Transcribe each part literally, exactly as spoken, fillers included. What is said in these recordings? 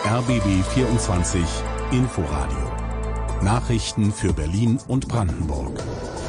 R B B vierundzwanzig Inforadio. Nachrichten für Berlin und Brandenburg.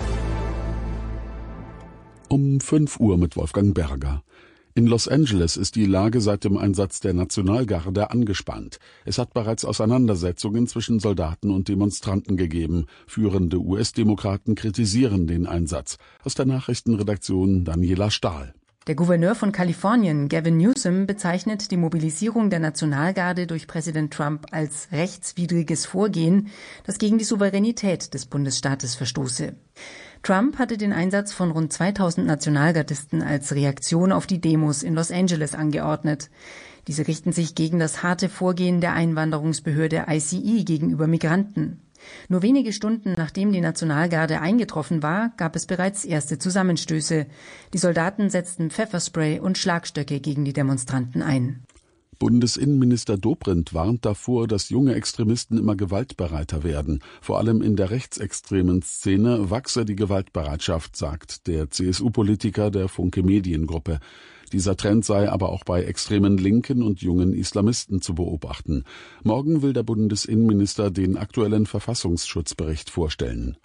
Um fünf Uhr mit Wolfgang Berger. In Los Angeles ist die Lage seit dem Einsatz der Nationalgarde angespannt. Es hat bereits Auseinandersetzungen zwischen Soldaten und Demonstranten gegeben. Führende U S-Demokraten kritisieren den Einsatz. Aus der Nachrichtenredaktion Daniela Stahl. Der Gouverneur von Kalifornien, Gavin Newsom, bezeichnet die Mobilisierung der Nationalgarde durch Präsident Trump als rechtswidriges Vorgehen, das gegen die Souveränität des Bundesstaates verstoße. Trump hatte den Einsatz von rund zweitausend Nationalgardisten als Reaktion auf die Demos in Los Angeles angeordnet. Diese richten sich gegen das harte Vorgehen der Einwanderungsbehörde I C E gegenüber Migranten. Nur wenige Stunden nachdem die Nationalgarde eingetroffen war, gab es bereits erste Zusammenstöße. Die Soldaten setzten Pfefferspray und Schlagstöcke gegen die Demonstranten ein. Bundesinnenminister Dobrindt warnt davor, dass junge Extremisten immer gewaltbereiter werden. Vor allem in der rechtsextremen Szene wachse die Gewaltbereitschaft, sagt der C S U-Politiker der Funke Mediengruppe. Dieser Trend sei aber auch bei extremen Linken und jungen Islamisten zu beobachten. Morgen will der Bundesinnenminister den aktuellen Verfassungsschutzbericht vorstellen.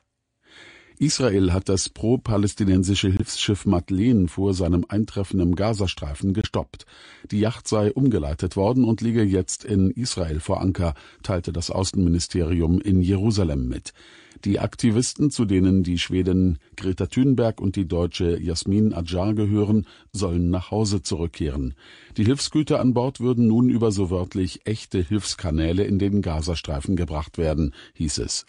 Israel hat das pro-palästinensische Hilfsschiff Madeleine vor seinem Eintreffen im Gazastreifen gestoppt. Die Yacht sei umgeleitet worden und liege jetzt in Israel vor Anker, teilte das Außenministerium in Jerusalem mit. Die Aktivisten, zu denen die Schwedin Greta Thunberg und die Deutsche Yasmin Adjar gehören, sollen nach Hause zurückkehren. Die Hilfsgüter an Bord würden nun über so wörtlich echte Hilfskanäle in den Gazastreifen gebracht werden, hieß es.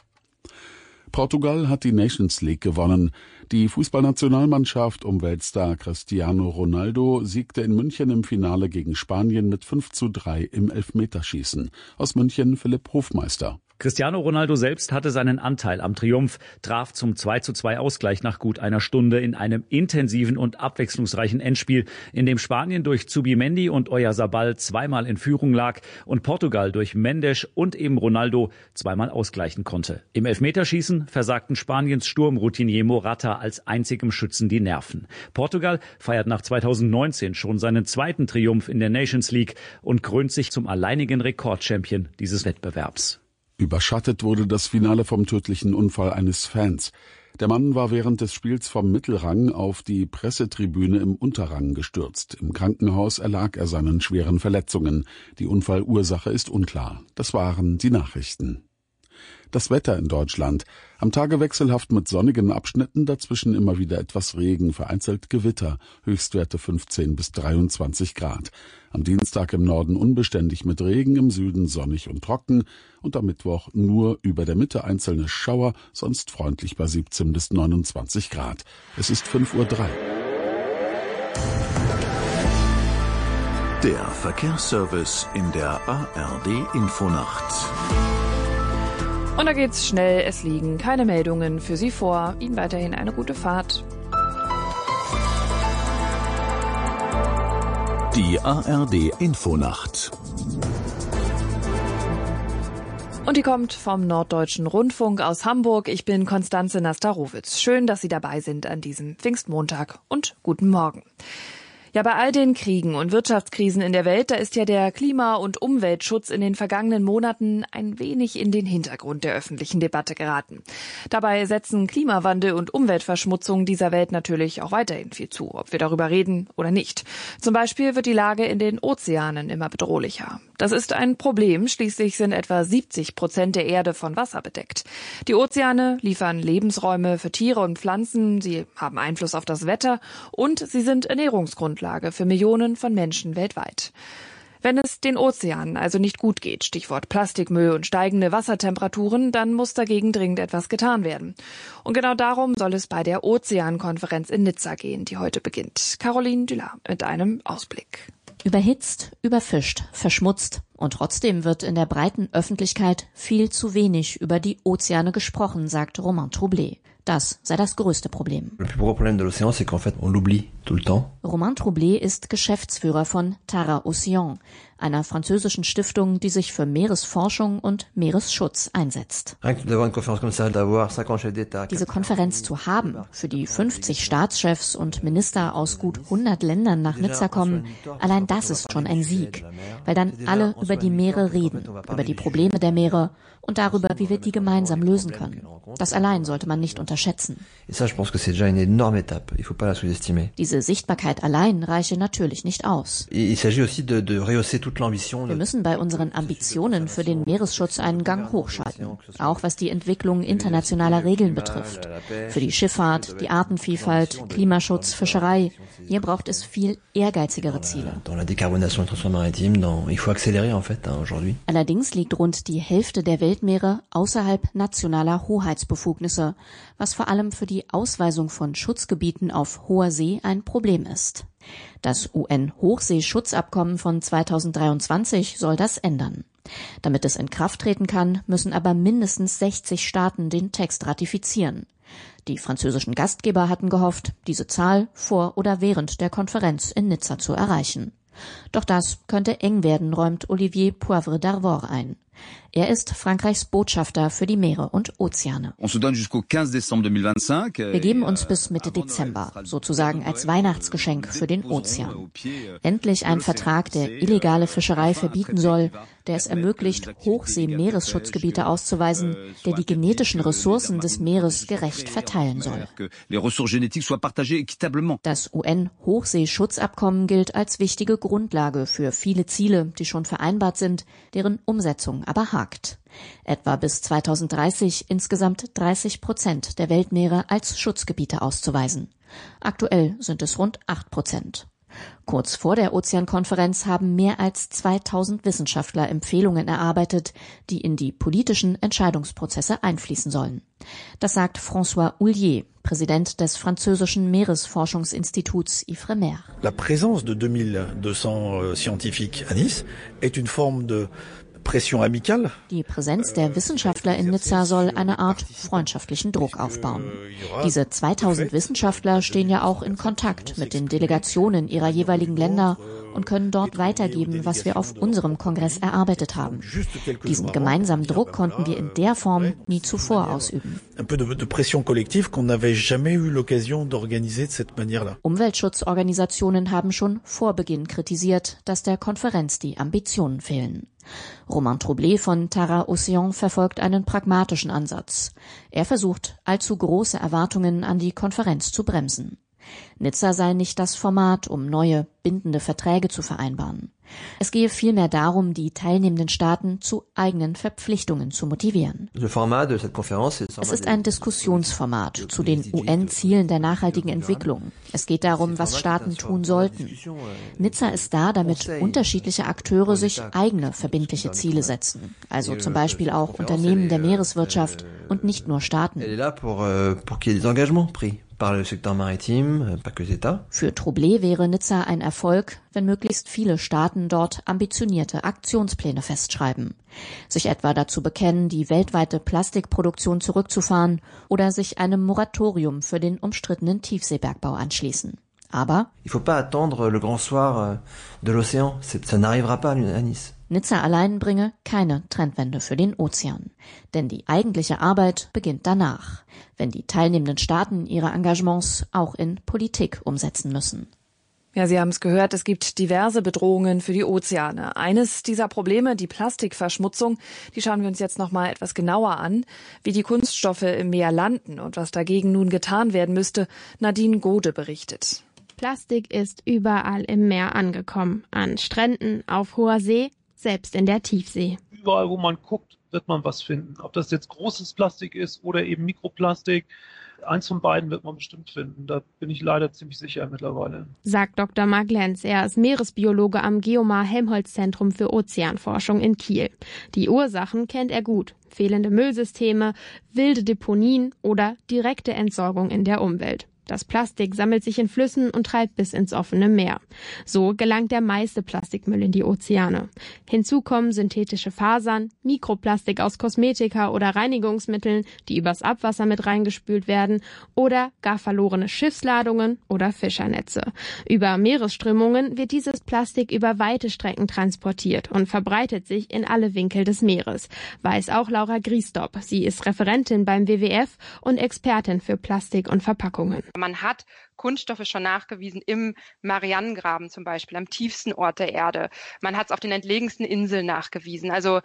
Portugal hat die Nations League gewonnen. Die Fußballnationalmannschaft um Weltstar Cristiano Ronaldo siegte in München im Finale gegen Spanien mit fünf zu drei im Elfmeterschießen. Aus München Philipp Hofmeister. Cristiano Ronaldo selbst hatte seinen Anteil am Triumph, traf zum zwei zu zwei Ausgleich nach gut einer Stunde in einem intensiven und abwechslungsreichen Endspiel, in dem Spanien durch Zubimendi und Oyarzabal zweimal in Führung lag und Portugal durch Mendes und eben Ronaldo zweimal ausgleichen konnte. Im Elfmeterschießen versagten Spaniens Sturmroutinier Morata als einzigem Schützen die Nerven. Portugal feiert nach zweitausendneunzehn schon seinen zweiten Triumph in der Nations League und krönt sich zum alleinigen Rekordchampion dieses Wettbewerbs. Überschattet wurde das Finale vom tödlichen Unfall eines Fans. Der Mann war während des Spiels vom Mittelrang auf die Pressetribüne im Unterrang gestürzt. Im Krankenhaus erlag er seinen schweren Verletzungen. Die Unfallursache ist unklar. Das waren die Nachrichten. Das Wetter in Deutschland. Am Tage wechselhaft mit sonnigen Abschnitten, dazwischen immer wieder etwas Regen, vereinzelt Gewitter, Höchstwerte fünfzehn bis dreiundzwanzig Grad. Am Dienstag im Norden unbeständig mit Regen, im Süden sonnig und trocken und am Mittwoch nur über der Mitte einzelne Schauer, sonst freundlich bei siebzehn bis neunundzwanzig Grad. Es ist fünf Uhr drei. Der Verkehrsservice in der A R D-Infonacht. Und da geht's schnell, es liegen keine Meldungen für Sie vor. Ihnen weiterhin eine gute Fahrt. Die A R D-Infonacht. Und die kommt vom Norddeutschen Rundfunk aus Hamburg. Ich bin Konstanze Nastarowitz. Schön, dass Sie dabei sind an diesem Pfingstmontag und guten Morgen. Ja, bei all den Kriegen und Wirtschaftskrisen in der Welt, da ist ja der Klima- und Umweltschutz in den vergangenen Monaten ein wenig in den Hintergrund der öffentlichen Debatte geraten. Dabei setzen Klimawandel und Umweltverschmutzung dieser Welt natürlich auch weiterhin viel zu, ob wir darüber reden oder nicht. Zum Beispiel wird die Lage in den Ozeanen immer bedrohlicher. Das ist ein Problem, schließlich sind etwa siebzig Prozent der Erde von Wasser bedeckt. Die Ozeane liefern Lebensräume für Tiere und Pflanzen, sie haben Einfluss auf das Wetter und sie sind Ernährungsgrundlage für Millionen von Menschen weltweit. Wenn es den Ozeanen also nicht gut geht, Stichwort Plastikmüll und steigende Wassertemperaturen, dann muss dagegen dringend etwas getan werden. Und genau darum soll es bei der Ozeankonferenz in Nizza gehen, die heute beginnt. Caroline Düllar mit einem Ausblick. Überhitzt, überfischt, verschmutzt und trotzdem wird in der breiten Öffentlichkeit viel zu wenig über die Ozeane gesprochen, sagt Romain Troublé. Das sei das größte Problem. Romain Troublé ist Geschäftsführer von Tara Océan, einer französischen Stiftung, die sich für Meeresforschung und Meeresschutz einsetzt. Diese Konferenz zu haben, für die fünfzig Staatschefs und Minister aus gut hundert Ländern nach Nizza kommen, allein das ist schon ein Sieg, weil dann alle über die Meere reden, über die Probleme der Meere und darüber, wie wir die gemeinsam lösen können. Das allein sollte man nicht unterschätzen. Diese Sichtbarkeit allein reiche natürlich nicht aus. Wir müssen bei unseren Ambitionen für den Meeresschutz einen Gang hochschalten, auch was die Entwicklung internationaler Regeln betrifft. Für die Schifffahrt, die Artenvielfalt, Klimaschutz, Fischerei. Hier braucht es viel ehrgeizigere Ziele. Allerdings liegt rund die Hälfte der Weltmeere außerhalb nationaler Hoheitsbefugnisse, was vor allem für die Ausweisung von Schutzgebieten auf hoher See ein Problem ist. Das U N-Hochseeschutzabkommen von zweitausenddreiundzwanzig soll das ändern. Damit es in Kraft treten kann, müssen aber mindestens sechzig Staaten den Text ratifizieren. Die französischen Gastgeber hatten gehofft, diese Zahl vor oder während der Konferenz in Nizza zu erreichen. Doch das könnte eng werden, räumt Olivier Poivre d'Arvor ein. Er ist Frankreichs Botschafter für die Meere und Ozeane. Wir geben uns bis Mitte Dezember, sozusagen als Weihnachtsgeschenk für den Ozean. Endlich ein Vertrag, der illegale Fischerei verbieten soll, der es ermöglicht, Hochsee-Meeresschutzgebiete auszuweisen, der die genetischen Ressourcen des Meeres gerecht verteilen soll. Das U N-Hochseeschutzabkommen gilt als wichtige Grundlage für viele Ziele, die schon vereinbart sind, deren Umsetzung aber hakt. Etwa bis zweitausenddreißig insgesamt dreißig Prozent der Weltmeere als Schutzgebiete auszuweisen. Aktuell sind es rund acht Prozent. Kurz vor der Ozeankonferenz haben mehr als zweitausend Wissenschaftler Empfehlungen erarbeitet, die in die politischen Entscheidungsprozesse einfließen sollen. Das sagt François Houllier, Präsident des französischen Meeresforschungsinstituts Ifremer. La présence de deux mille deux cents scientifiques à Nice est une forme de Die Präsenz der Wissenschaftler in Nizza soll eine Art freundschaftlichen Druck aufbauen. Diese zweitausend Wissenschaftler stehen ja auch in Kontakt mit den Delegationen ihrer jeweiligen Länder und können dort weitergeben, was wir auf unserem Kongress erarbeitet haben. Diesen gemeinsamen Druck konnten wir in der Form nie zuvor ausüben. Umweltschutzorganisationen haben schon vor Beginn kritisiert, dass der Konferenz die Ambitionen fehlen. Romain Troublé von Tara Océan verfolgt einen pragmatischen Ansatz. Er versucht, allzu große Erwartungen an die Konferenz zu bremsen. Nizza sei nicht das Format, um neue, bindende Verträge zu vereinbaren. Es gehe vielmehr darum, die teilnehmenden Staaten zu eigenen Verpflichtungen zu motivieren. Es ist ein Diskussionsformat zu den U N-Zielen der nachhaltigen Entwicklung. Es geht darum, was Staaten tun sollten. Nizza ist da, damit unterschiedliche Akteure sich eigene verbindliche Ziele setzen. Also zum Beispiel auch Unternehmen der Meereswirtschaft und nicht nur Staaten. Für Troublé wäre Nizza ein Erfolg, wenn möglichst viele Staaten dort ambitionierte Aktionspläne festschreiben, sich etwa dazu bekennen, die weltweite Plastikproduktion zurückzufahren oder sich einem Moratorium für den umstrittenen Tiefseebergbau anschließen. Aber Nizza allein bringe keine Trendwende für den Ozean. Denn die eigentliche Arbeit beginnt danach, wenn die teilnehmenden Staaten ihre Engagements auch in Politik umsetzen müssen. Ja, Sie haben es gehört, es gibt diverse Bedrohungen für die Ozeane. Eines dieser Probleme, die Plastikverschmutzung, die schauen wir uns jetzt noch mal etwas genauer an. Wie die Kunststoffe im Meer landen und was dagegen nun getan werden müsste, Nadine Gode berichtet. Plastik ist überall im Meer angekommen. An Stränden, auf hoher See, selbst in der Tiefsee. Überall, wo man guckt, wird man was finden. Ob das jetzt großes Plastik ist oder eben Mikroplastik. Eins von beiden wird man bestimmt finden. Da bin ich leider ziemlich sicher mittlerweile. Sagt Doktor Marc Lenz. Er ist Meeresbiologe am Geomar-Helmholtz-Zentrum für Ozeanforschung in Kiel. Die Ursachen kennt er gut. Fehlende Müllsysteme, wilde Deponien oder direkte Entsorgung in der Umwelt. Das Plastik sammelt sich in Flüssen und treibt bis ins offene Meer. So gelangt der meiste Plastikmüll in die Ozeane. Hinzu kommen synthetische Fasern, Mikroplastik aus Kosmetika oder Reinigungsmitteln, die übers Abwasser mit reingespült werden, oder gar verlorene Schiffsladungen oder Fischernetze. Über Meeresströmungen wird dieses Plastik über weite Strecken transportiert und verbreitet sich in alle Winkel des Meeres, weiß auch Laura Griesdorp. Sie ist Referentin beim W W F und Expertin für Plastik und Verpackungen. Man hat Kunststoffe schon nachgewiesen im Marianengraben zum Beispiel, am tiefsten Ort der Erde. Man hat es auf den entlegensten Inseln nachgewiesen. Also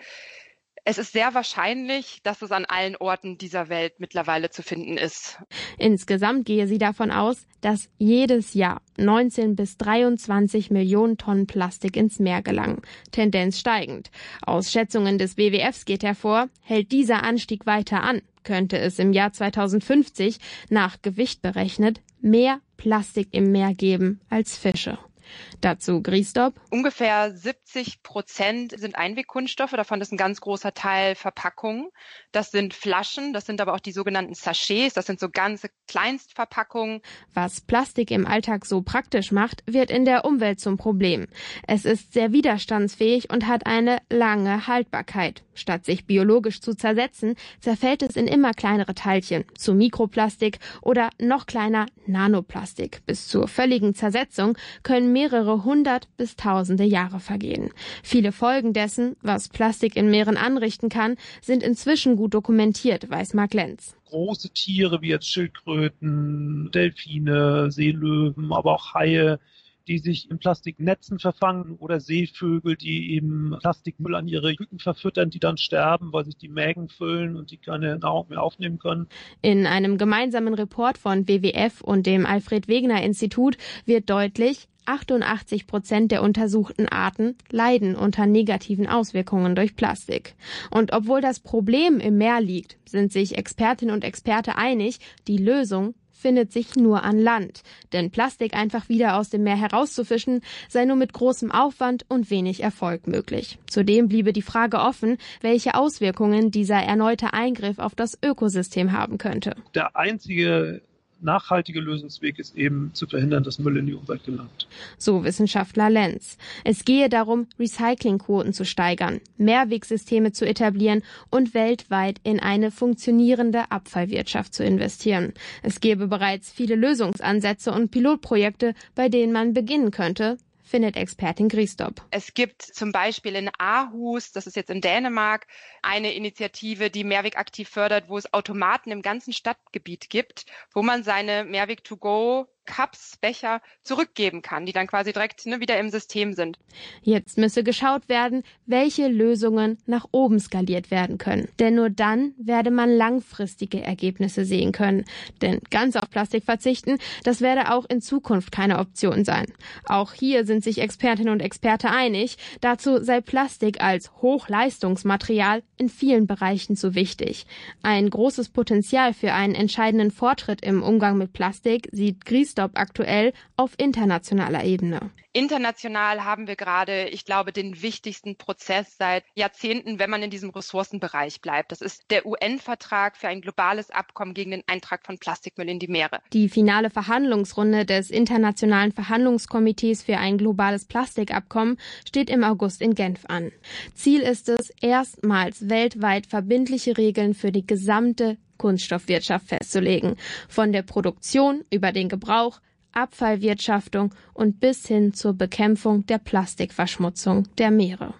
es ist sehr wahrscheinlich, dass es an allen Orten dieser Welt mittlerweile zu finden ist. Insgesamt gehe sie davon aus, dass jedes Jahr neunzehn bis dreiundzwanzig Millionen Tonnen Plastik ins Meer gelangen. Tendenz steigend. Aus Schätzungen des W W Fs geht hervor, hält dieser Anstieg weiter an, könnte es im Jahr zweitausendfünfzig nach Gewicht berechnet mehr Plastik im Meer geben als Fische. Dazu Griesdorp. Ungefähr siebzig Prozent sind Einwegkunststoffe, davon ist ein ganz großer Teil Verpackungen. Das sind Flaschen, das sind aber auch die sogenannten Sachets, das sind so ganze Kleinstverpackungen. Was Plastik im Alltag so praktisch macht, wird in der Umwelt zum Problem. Es ist sehr widerstandsfähig und hat eine lange Haltbarkeit. Statt sich biologisch zu zersetzen, zerfällt es in immer kleinere Teilchen, zu Mikroplastik oder noch kleiner Nanoplastik. Bis zur völligen Zersetzung können mehrere hundert bis tausende Jahre vergehen. Viele Folgen dessen, was Plastik in Meeren anrichten kann, sind inzwischen gut dokumentiert, weiß Marc Lenz. Große Tiere wie jetzt Schildkröten, Delfine, Seelöwen, aber auch Haie, die sich in Plastiknetzen verfangen, oder Seevögel, die eben Plastikmüll an ihre Küken verfüttern, die dann sterben, weil sich die Mägen füllen und die keine Nahrung mehr aufnehmen können. In einem gemeinsamen Report von W W F und dem Alfred-Wegener-Institut wird deutlich, achtundachtzig Prozent der untersuchten Arten leiden unter negativen Auswirkungen durch Plastik. Und obwohl das Problem im Meer liegt, sind sich Expertinnen und Experte einig, die Lösung findet sich nur an Land. Denn Plastik einfach wieder aus dem Meer herauszufischen, sei nur mit großem Aufwand und wenig Erfolg möglich. Zudem bliebe die Frage offen, welche Auswirkungen dieser erneute Eingriff auf das Ökosystem haben könnte. Der einzige nachhaltige Lösungsweg ist eben zu verhindern, dass Müll in die Umwelt gelangt. So Wissenschaftler Lenz. Es gehe darum, Recyclingquoten zu steigern, Mehrwegsysteme zu etablieren und weltweit in eine funktionierende Abfallwirtschaft zu investieren. Es gäbe bereits viele Lösungsansätze und Pilotprojekte, bei denen man beginnen könnte, findet Expertin Griesdorp. Es gibt zum Beispiel in Aarhus, das ist jetzt in Dänemark, eine Initiative, die Mehrweg aktiv fördert, wo es Automaten im ganzen Stadtgebiet gibt, wo man seine Mehrweg-to-go Cups, Becher zurückgeben kann, die dann quasi direkt ne, wieder im System sind. Jetzt müsse geschaut werden, welche Lösungen nach oben skaliert werden können. Denn nur dann werde man langfristige Ergebnisse sehen können. Denn ganz auf Plastik verzichten, das werde auch in Zukunft keine Option sein. Auch hier sind sich Expertinnen und Experte einig. Dazu sei Plastik als Hochleistungsmaterial in vielen Bereichen zu wichtig. Ein großes Potenzial für einen entscheidenden Fortschritt im Umgang mit Plastik sieht Griesdorp aktuell auf internationaler Ebene. International haben wir gerade, ich glaube, den wichtigsten Prozess seit Jahrzehnten, wenn man in diesem Ressourcenbereich bleibt. Das ist der U N-Vertrag für ein globales Abkommen gegen den Eintrag von Plastikmüll in die Meere. Die finale Verhandlungsrunde des Internationalen Verhandlungskomitees für ein globales Plastikabkommen steht im August in Genf an. Ziel ist es, erstmals weltweit verbindliche Regeln für die gesamte Kunststoffwirtschaft festzulegen. Von der Produktion über den Gebrauch, Abfallwirtschaftung und bis hin zur Bekämpfung der Plastikverschmutzung der Meere.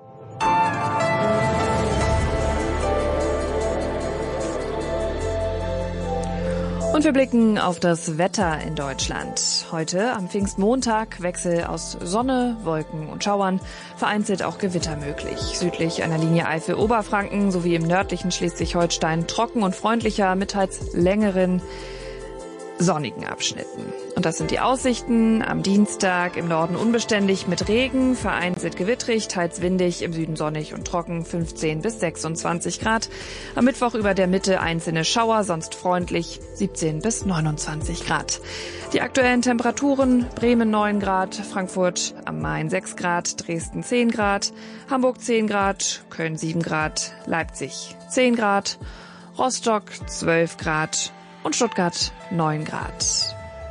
Und wir blicken auf das Wetter in Deutschland. Heute am Pfingstmontag Wechsel aus Sonne, Wolken und Schauern, vereinzelt auch Gewitter möglich. Südlich einer Linie Eifel-Oberfranken sowie im nördlichen Schleswig-Holstein trocken und freundlicher mit teils längeren sonnigen Abschnitten. Und das sind die Aussichten. Am Dienstag im Norden unbeständig mit Regen, vereinzelt gewittrig, teils windig, im Süden sonnig und trocken, fünfzehn bis sechsundzwanzig Grad. Am Mittwoch über der Mitte einzelne Schauer, sonst freundlich, siebzehn bis neunundzwanzig Grad. Die aktuellen Temperaturen: Bremen neun Grad, Frankfurt am Main sechs Grad, Dresden zehn Grad, Hamburg zehn Grad, Köln sieben Grad, Leipzig zehn Grad, Rostock zwölf Grad, und Stuttgart neun Grad.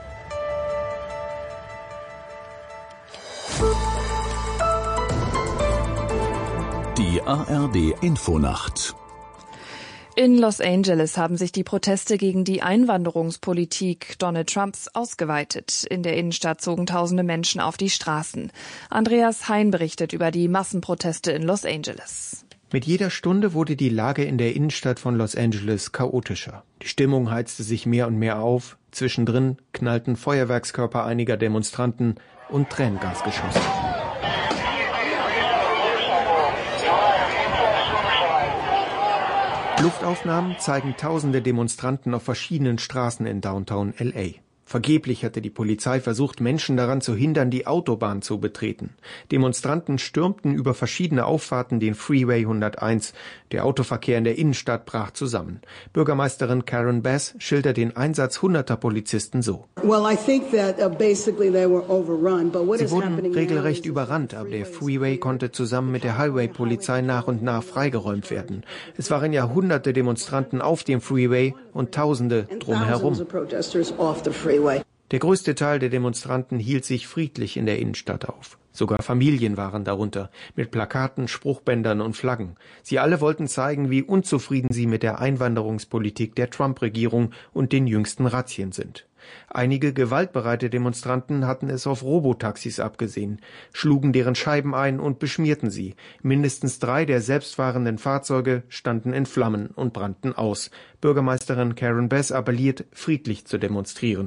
Die A R D-Infonacht. In Los Angeles haben sich die Proteste gegen die Einwanderungspolitik Donald Trumps ausgeweitet. In der Innenstadt zogen tausende Menschen auf die Straßen. Andreas Hein berichtet über die Massenproteste in Los Angeles. Mit jeder Stunde wurde die Lage in der Innenstadt von Los Angeles chaotischer. Die Stimmung heizte sich mehr und mehr auf. Zwischendrin knallten Feuerwerkskörper einiger Demonstranten und Tränengasgeschosse. Luftaufnahmen zeigen tausende Demonstranten auf verschiedenen Straßen in Downtown L A. Vergeblich hatte die Polizei versucht, Menschen daran zu hindern, die Autobahn zu betreten. Demonstranten stürmten über verschiedene Auffahrten den Freeway hunderteins. Der Autoverkehr in der Innenstadt brach zusammen. Bürgermeisterin Karen Bass schildert den Einsatz hunderter Polizisten so. Sie wurden regelrecht überrannt, aber der Freeway konnte zusammen mit der Highway-Polizei nach und nach freigeräumt werden. Es waren ja hunderte Demonstranten auf dem Freeway und Tausende drumherum. Der größte Teil der Demonstranten hielt sich friedlich in der Innenstadt auf. Sogar Familien waren darunter, mit Plakaten, Spruchbändern und Flaggen. Sie alle wollten zeigen, wie unzufrieden sie mit der Einwanderungspolitik der Trump-Regierung und den jüngsten Razzien sind. Einige gewaltbereite Demonstranten hatten es auf Robotaxis abgesehen, schlugen deren Scheiben ein und beschmierten sie. Mindestens drei der selbstfahrenden Fahrzeuge standen in Flammen und brannten aus. Bürgermeisterin Karen Bass appelliert, friedlich zu demonstrieren.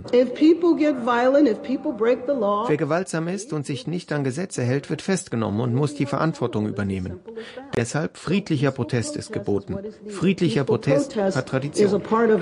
Wer gewaltsam ist und sich nicht an Gesetze hält, wird festgenommen und muss die Verantwortung übernehmen. Deshalb friedlicher Protest ist geboten. Friedlicher Protest hat Tradition.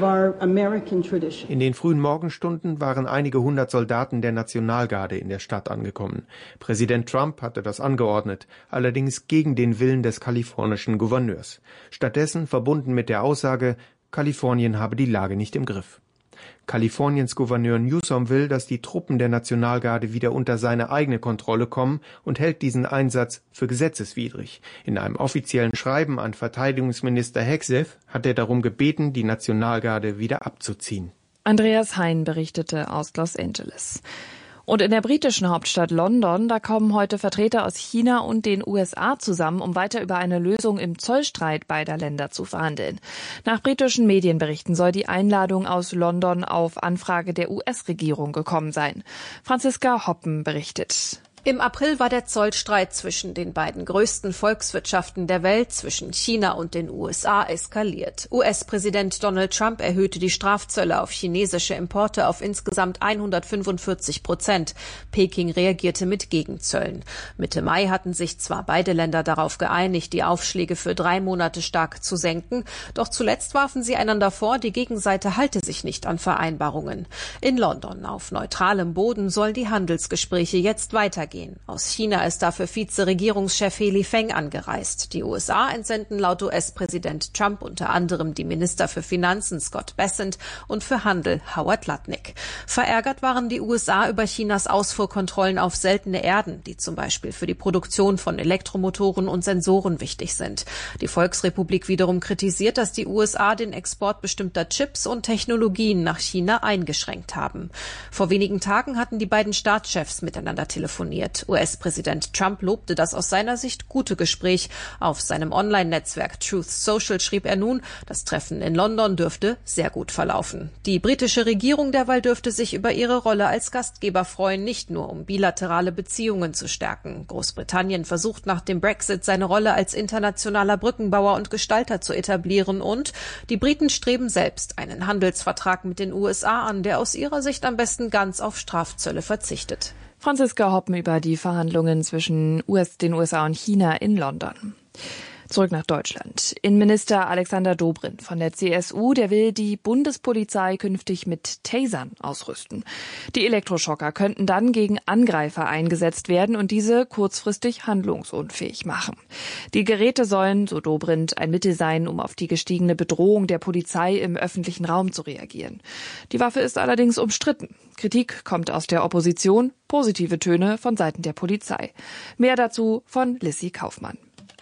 In den frühen Morgenstunden waren einige hundert Soldaten der Nationalgarde in der Stadt angekommen. Präsident Trump hatte das angeordnet, allerdings gegen den Willen des kalifornischen Gouverneurs. Stattdessen verbunden mit der Aussage, Kalifornien habe die Lage nicht im Griff. Kaliforniens Gouverneur Newsom will, dass die Truppen der Nationalgarde wieder unter seine eigene Kontrolle kommen und hält diesen Einsatz für gesetzeswidrig. In einem offiziellen Schreiben an Verteidigungsminister Hegseth hat er darum gebeten, die Nationalgarde wieder abzuziehen. Andreas Hein berichtete aus Los Angeles. Und in der britischen Hauptstadt London, da kommen heute Vertreter aus China und den U S A zusammen, um weiter über eine Lösung im Zollstreit beider Länder zu verhandeln. Nach britischen Medienberichten soll die Einladung aus London auf Anfrage der U S-Regierung gekommen sein. Franziska Hoppen berichtet. Im April war der Zollstreit zwischen den beiden größten Volkswirtschaften der Welt, zwischen China und den U S A, eskaliert. U S-Präsident Donald Trump erhöhte die Strafzölle auf chinesische Importe auf insgesamt hundertfünfundvierzig Prozent. Peking reagierte mit Gegenzöllen. Mitte Mai hatten sich zwar beide Länder darauf geeinigt, die Aufschläge für drei Monate stark zu senken, doch zuletzt warfen sie einander vor, die Gegenseite halte sich nicht an Vereinbarungen. In London auf neutralem Boden sollen die Handelsgespräche jetzt weitergehen. Aus China ist dafür Vize-Regierungschef He Lifeng angereist. Die U S A entsenden laut U S-Präsident Trump unter anderem die Minister für Finanzen Scott Bessent und für Handel Howard Lutnick. Verärgert waren die U S A über Chinas Ausfuhrkontrollen auf seltene Erden, die zum Beispiel für die Produktion von Elektromotoren und Sensoren wichtig sind. Die Volksrepublik wiederum kritisiert, dass die U S A den Export bestimmter Chips und Technologien nach China eingeschränkt haben. Vor wenigen Tagen hatten die beiden Staatschefs miteinander telefoniert. U S-Präsident Trump lobte das aus seiner Sicht gute Gespräch. Auf seinem Online-Netzwerk Truth Social schrieb er nun, das Treffen in London dürfte sehr gut verlaufen. Die britische Regierung derweil dürfte sich über ihre Rolle als Gastgeber freuen, nicht nur um bilaterale Beziehungen zu stärken. Großbritannien versucht nach dem Brexit seine Rolle als internationaler Brückenbauer und Gestalter zu etablieren und die Briten streben selbst einen Handelsvertrag mit den U S A an, der aus ihrer Sicht am besten ganz auf Strafzölle verzichtet. Franziska Hoppen über die Verhandlungen zwischen U S, den U S A und China in London. Zurück nach Deutschland. Innenminister Alexander Dobrindt von der C S U, der will die Bundespolizei künftig mit Tasern ausrüsten. Die Elektroschocker könnten dann gegen Angreifer eingesetzt werden und diese kurzfristig handlungsunfähig machen. Die Geräte sollen, so Dobrindt, ein Mittel sein, um auf die gestiegene Bedrohung der Polizei im öffentlichen Raum zu reagieren. Die Waffe ist allerdings umstritten. Kritik kommt aus der Opposition, positive Töne von Seiten der Polizei. Mehr dazu von Lissy Kaufmann.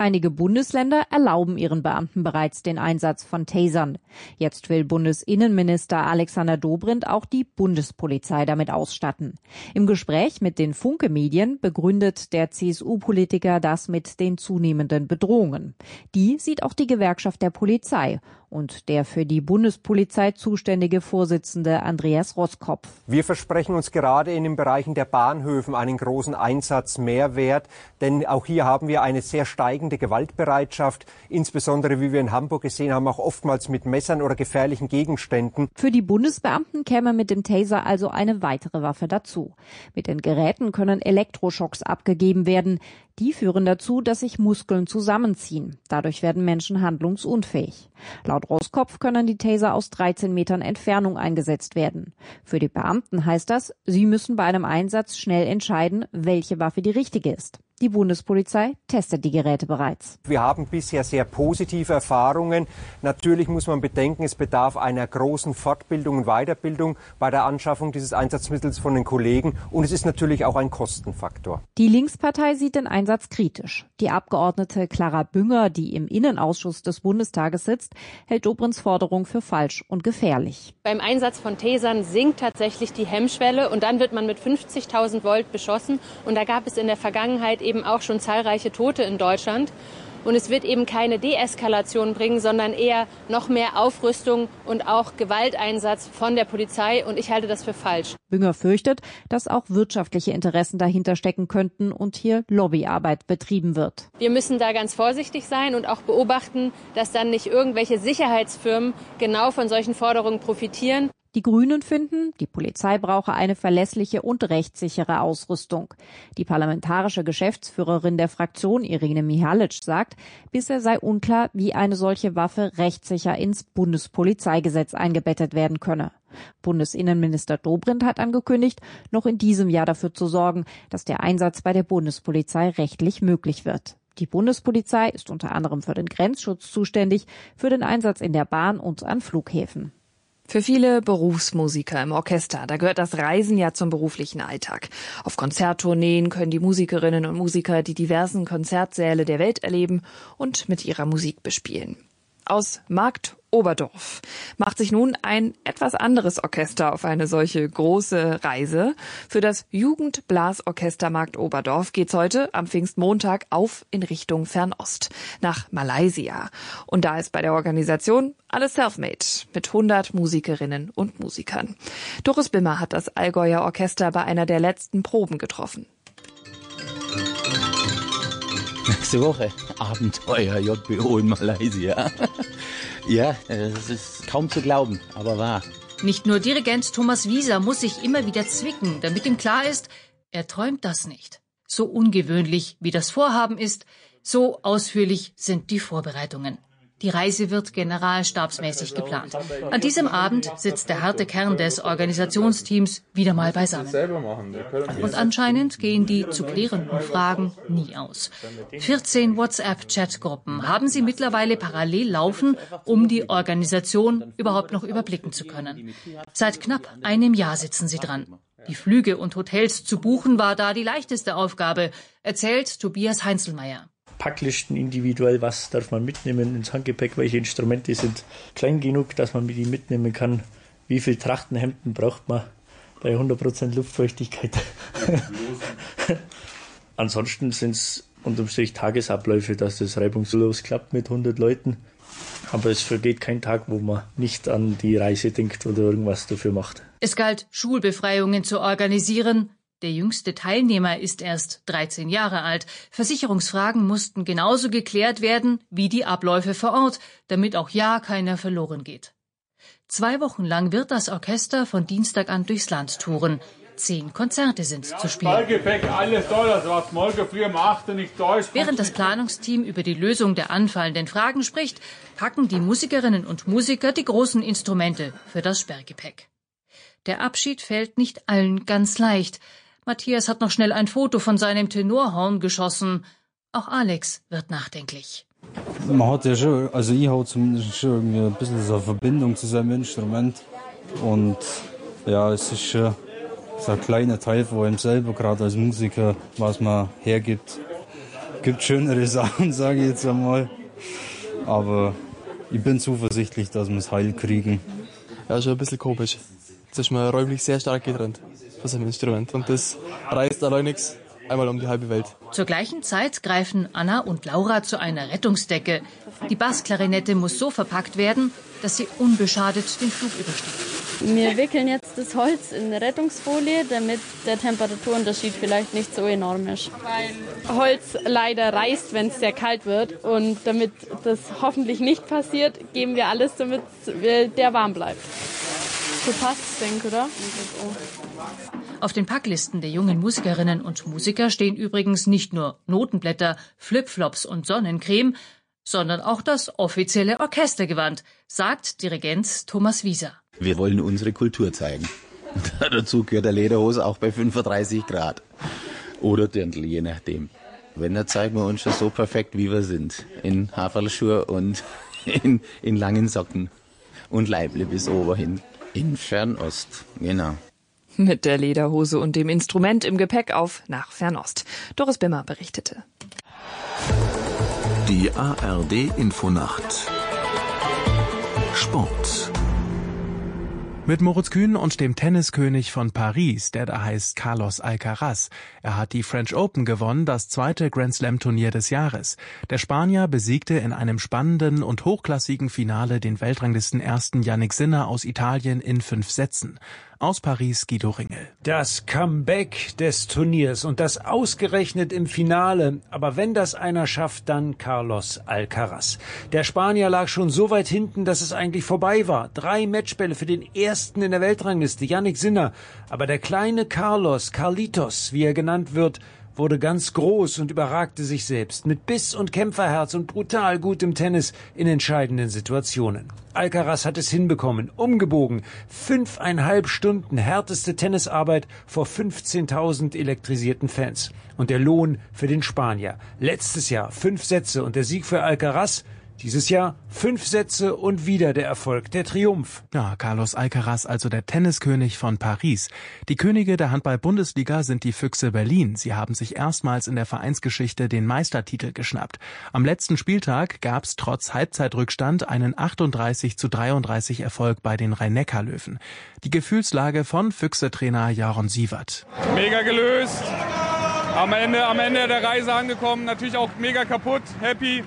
Einige Bundesländer erlauben ihren Beamten bereits den Einsatz von Tasern. Jetzt will Bundesinnenminister Alexander Dobrindt auch die Bundespolizei damit ausstatten. Im Gespräch mit den Funke-Medien begründet der C S U-Politiker das mit den zunehmenden Bedrohungen. Die sieht auch die Gewerkschaft der Polizei und der für die Bundespolizei zuständige Vorsitzende Andreas Roskopf. Wir versprechen uns gerade in den Bereichen der Bahnhöfen einen großen Einsatzmehrwert, denn auch hier haben wir eine sehr steigende Gewaltbereitschaft, insbesondere wie wir in Hamburg gesehen haben, auch oftmals mit Messern oder gefährlichen Gegenständen. Für die Bundesbeamten käme mit dem Taser also eine weitere Waffe dazu. Mit den Geräten können Elektroschocks abgegeben werden. Die führen dazu, dass sich Muskeln zusammenziehen. Dadurch werden Menschen handlungsunfähig. Laut Roskopf können die Taser aus dreizehn Metern Entfernung eingesetzt werden. Für die Beamten heißt das, sie müssen bei einem Einsatz schnell entscheiden, welche Waffe die richtige ist. Die Bundespolizei testet die Geräte bereits. Wir haben bisher sehr positive Erfahrungen. Natürlich muss man bedenken, es bedarf einer großen Fortbildung und Weiterbildung bei der Anschaffung dieses Einsatzmittels von den Kollegen. Und es ist natürlich auch ein Kostenfaktor. Die Linkspartei sieht den Einsatz kritisch. Die Abgeordnete Clara Bünger, die im Innenausschuss des Bundestages sitzt, hält Dobrindts Forderung für falsch und gefährlich. Beim Einsatz von Tasern sinkt tatsächlich die Hemmschwelle und dann wird man mit fünfzigtausend Volt beschossen. Und da gab es in der Vergangenheit eben auch schon zahlreiche Tote in Deutschland. Und es wird eben keine Deeskalation bringen, sondern eher noch mehr Aufrüstung und auch Gewalteinsatz von der Polizei. Und ich halte das für falsch. Bünger fürchtet, dass auch wirtschaftliche Interessen dahinter stecken könnten und hier Lobbyarbeit betrieben wird. Wir müssen da ganz vorsichtig sein und auch beobachten, dass dann nicht irgendwelche Sicherheitsfirmen genau von solchen Forderungen profitieren. Die Grünen finden, die Polizei brauche eine verlässliche und rechtssichere Ausrüstung. Die parlamentarische Geschäftsführerin der Fraktion, Irene Mihalic, sagt, bisher sei unklar, wie eine solche Waffe rechtssicher ins Bundespolizeigesetz eingebettet werden könne. Bundesinnenminister Dobrindt hat angekündigt, noch in diesem Jahr dafür zu sorgen, dass der Einsatz bei der Bundespolizei rechtlich möglich wird. Die Bundespolizei ist unter anderem für den Grenzschutz zuständig, für den Einsatz in der Bahn und an Flughäfen. Für viele Berufsmusiker im Orchester, da gehört das Reisen ja zum beruflichen Alltag. Auf Konzerttourneen können die Musikerinnen und Musiker die diversen Konzertsäle der Welt erleben und mit ihrer Musik bespielen. Aus Markt Oberdorf macht sich nun ein etwas anderes Orchester auf eine solche große Reise. Für das Jugendblasorchester Markt Oberdorf geht's heute am Pfingstmontag auf in Richtung Fernost, nach Malaysia. Und da ist bei der Organisation alles self-made, mit hundert Musikerinnen und Musikern. Doris Bimmer hat das Allgäuer Orchester bei einer der letzten Proben getroffen. Nächste Woche Abenteuer J B O in Malaysia. Ja, es ist kaum zu glauben, aber wahr. Nicht nur Dirigent Thomas Wieser muss sich immer wieder zwicken, damit ihm klar ist, er träumt das nicht. So ungewöhnlich wie das Vorhaben ist, so ausführlich sind die Vorbereitungen. Die Reise wird generalstabsmäßig geplant. An diesem Abend sitzt der harte Kern des Organisationsteams wieder mal beisammen. Und anscheinend gehen die zu klärenden Fragen nie aus. vierzehn WhatsApp-Chatgruppen haben sie mittlerweile parallel laufen, um die Organisation überhaupt noch überblicken zu können. Seit knapp einem Jahr sitzen sie dran. Die Flüge und Hotels zu buchen war da die leichteste Aufgabe, erzählt Tobias Heinzelmeier. Packlisten individuell, was darf man mitnehmen ins Handgepäck, welche Instrumente sind klein genug, dass man mit ihnen mitnehmen kann, wie viel Trachtenhemden braucht man bei hundert Prozent Luftfeuchtigkeit. Ansonsten sind es unterm Strich Tagesabläufe, dass das reibungslos klappt mit hundert Leuten, aber es vergeht kein Tag, wo man nicht an die Reise denkt oder irgendwas dafür macht. Es galt, Schulbefreiungen zu organisieren. Der jüngste Teilnehmer ist erst dreizehn Jahre alt. Versicherungsfragen mussten genauso geklärt werden wie die Abläufe vor Ort, damit auch ja keiner verloren geht. Zwei Wochen lang wird das Orchester von Dienstag an durchs Land touren. Zehn Konzerte sind zu spielen. Ballgepäck, alles da, das was morgen früh um acht Uhr nicht da ist. Während das Planungsteam über die Lösung der anfallenden Fragen spricht, packen die Musikerinnen und Musiker die großen Instrumente für das Sperrgepäck. Der Abschied fällt nicht allen ganz leicht. Matthias hat noch schnell ein Foto von seinem Tenorhorn geschossen. Auch Alex wird nachdenklich. Man hat ja schon, also ich habe zumindest schon irgendwie ein bisschen so eine Verbindung zu seinem Instrument. Und ja, es ist schon so ein kleiner Teil von ihm selber, gerade als Musiker, was man hergibt. Gibt schönere Sachen, sage ich jetzt einmal. Aber ich bin zuversichtlich, dass wir es heil kriegen. Ja, schon ein bisschen komisch. Jetzt ist man räumlich sehr stark getrennt von seinem Instrument. Und das reist allein nichts. Einmal um die halbe Welt. Zur gleichen Zeit greifen Anna und Laura zu einer Rettungsdecke. Die Bassklarinette muss so verpackt werden, dass sie unbeschadet den Flug übersteht. Wir wickeln jetzt das Holz in Rettungsfolie, damit der Temperaturunterschied vielleicht nicht so enorm ist. Weil Holz leider reißt, wenn es sehr kalt wird. Und damit das hoffentlich nicht passiert, geben wir alles, damit der warm bleibt. So passt's, denke ich, oder? Auf den Packlisten der jungen Musikerinnen und Musiker stehen übrigens nicht nur Notenblätter, Flipflops und Sonnencreme, sondern auch das offizielle Orchestergewand, sagt Dirigent Thomas Wieser. Wir wollen unsere Kultur zeigen. Dazu gehört der Lederhose auch bei fünfunddreißig Grad. Oder Dirndl, je nachdem. Wenn, dann zeigen wir uns schon so perfekt, wie wir sind. In Haferlschuhe und in, in langen Socken. Und Leible bis oben hin. In Fernost, genau. Mit der Lederhose und dem Instrument im Gepäck auf nach Fernost. Doris Bimmer berichtete. Die A R D-Infonacht. Sport. Mit Moritz Kühn und dem Tenniskönig von Paris, der da heißt Carlos Alcaraz. Er hat die French Open gewonnen, das zweite Grand-Slam-Turnier des Jahres. Der Spanier besiegte in einem spannenden und hochklassigen Finale den Weltranglistenersten Jannik Sinner aus Italien in fünf Sätzen. Aus Paris Guido Ringel. Das Comeback des Turniers und das ausgerechnet im Finale. Aber wenn das einer schafft, dann Carlos Alcaraz. Der Spanier lag schon so weit hinten, dass es eigentlich vorbei war. Drei Matchbälle für den ersten in der Weltrangliste, Jannik Sinner. Aber der kleine Carlos, Carlitos, wie er genannt wird, wurde ganz groß und überragte sich selbst. Mit Biss und Kämpferherz und brutal gutem Tennis in entscheidenden Situationen. Alcaraz hat es hinbekommen, umgebogen. Fünfeinhalb Stunden härteste Tennisarbeit vor fünfzehntausend elektrisierten Fans. Und der Lohn für den Spanier. Letztes Jahr fünf Sätze und der Sieg für Alcaraz. Dieses Jahr fünf Sätze und wieder der Erfolg, der Triumph. Ja, Carlos Alcaraz, also der Tenniskönig von Paris. Die Könige der Handball-Bundesliga sind die Füchse Berlin. Sie haben sich erstmals in der Vereinsgeschichte den Meistertitel geschnappt. Am letzten Spieltag gab es trotz Halbzeitrückstand einen achtunddreißig zu dreiunddreißig Erfolg bei den Rhein-Neckar-Löwen. Die Gefühlslage von Füchse-Trainer Jaron Sievert. Mega gelöst, am Ende, am Ende der Reise angekommen, natürlich auch mega kaputt, happy.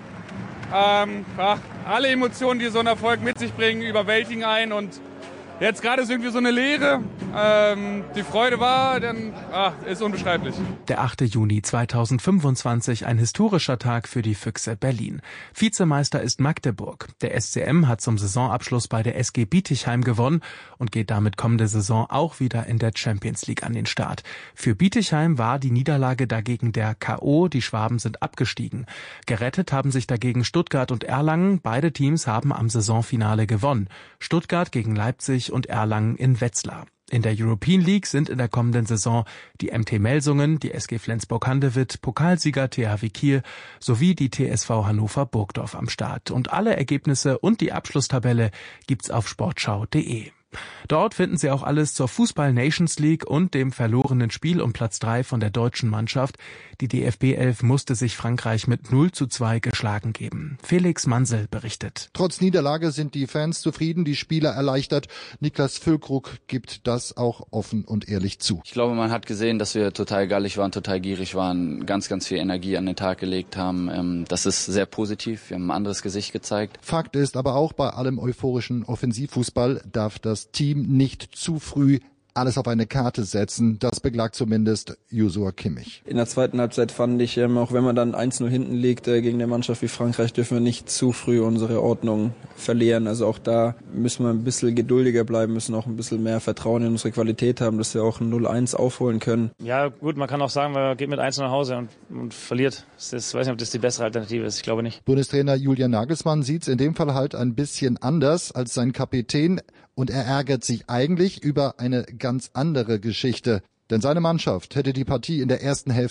Ähm, ach, alle Emotionen, die so ein Erfolg mit sich bringen, überwältigen einen und jetzt gerade ist irgendwie so eine Leere. Ähm, die Freude war, dann ach, ist unbeschreiblich. Der achte Juni zweitausendfünfundzwanzig, ein historischer Tag für die Füchse Berlin. Vizemeister ist Magdeburg. Der S C M hat zum Saisonabschluss bei der S G Bietigheim gewonnen und geht damit kommende Saison auch wieder in der Champions League an den Start. Für Bietigheim war die Niederlage dagegen der K O. Die Schwaben sind abgestiegen. Gerettet haben sich dagegen Stuttgart und Erlangen. Beide Teams haben am Saisonfinale gewonnen. Stuttgart gegen Leipzig und Erlangen in Wetzlar. In der European League sind in der kommenden Saison die M T Melsungen, die S G Flensburg-Handewitt, Pokalsieger T H W Kiel sowie die T S V Hannover Burgdorf am Start. Und alle Ergebnisse und die Abschlusstabelle gibt's auf sportschau punkt de. Dort finden Sie auch alles zur Fußball-Nations League und dem verlorenen Spiel um Platz drei von der deutschen Mannschaft. Die D F B elf musste sich Frankreich mit null zu zwei geschlagen geben. Felix Mansel berichtet. Trotz Niederlage sind die Fans zufrieden, die Spieler erleichtert. Niklas Füllkrug gibt das auch offen und ehrlich zu. Ich glaube, man hat gesehen, dass wir total gallig waren, total gierig waren, ganz, ganz viel Energie an den Tag gelegt haben. Das ist sehr positiv. Wir haben ein anderes Gesicht gezeigt. Fakt ist aber auch, bei allem euphorischen Offensivfußball darf das Team nicht zu früh alles auf eine Karte setzen. Das beklagt zumindest Joshua Kimmich. In der zweiten Halbzeit fand ich, ähm, auch wenn man dann eins null hinten liegt äh, gegen eine Mannschaft wie Frankreich, dürfen wir nicht zu früh unsere Ordnung verlieren. Also auch da müssen wir ein bisschen geduldiger bleiben, müssen auch ein bisschen mehr Vertrauen in unsere Qualität haben, dass wir auch ein null eins aufholen können. Ja gut, man kann auch sagen, man geht mit eins nach Hause und, und verliert. Das ist, ich weiß nicht, ob das die bessere Alternative ist. Ich glaube nicht. Bundestrainer Julian Nagelsmann sieht es in dem Fall halt ein bisschen anders als sein Kapitän. Und er ärgert sich eigentlich über eine ganz andere Geschichte. Denn seine Mannschaft hätte die Partie in der ersten Hälfte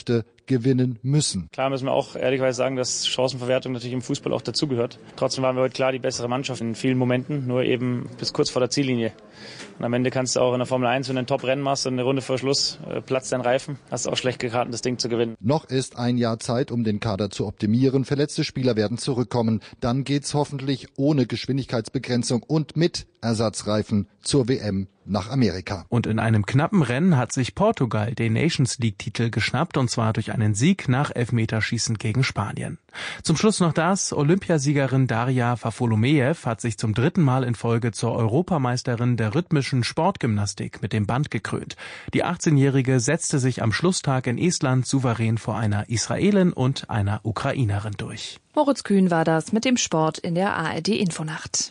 gewinnen müssen. Klar müssen wir auch ehrlicherweise sagen, dass Chancenverwertung natürlich im Fußball auch dazugehört. Trotzdem waren wir heute klar die bessere Mannschaft in vielen Momenten, nur eben bis kurz vor der Ziellinie. Und am Ende kannst du auch in der Formel eins, wenn du ein Top-Rennen machst und eine Runde vor Schluss äh, platzt dein Reifen, hast du auch schlecht gekartet, das Ding zu gewinnen. Noch ist ein Jahr Zeit, um den Kader zu optimieren. Verletzte Spieler werden zurückkommen. Dann geht's hoffentlich ohne Geschwindigkeitsbegrenzung und mit Ersatzreifen zur W M nach Amerika. Und in einem knappen Rennen hat sich Portugal den Nations League-Titel geschnappt, und zwar durch einen Sieg nach Elfmeterschießen gegen Spanien. Zum Schluss noch das: Olympiasiegerin Daria Fafolomejew hat sich zum dritten Mal in Folge zur Europameisterin der rhythmischen Sportgymnastik mit dem Band gekrönt. Die achtzehnjährige setzte sich am Schlusstag in Estland souverän vor einer Israelin und einer Ukrainerin durch. Moritz Kühn war das mit dem Sport in der A R D-Infonacht.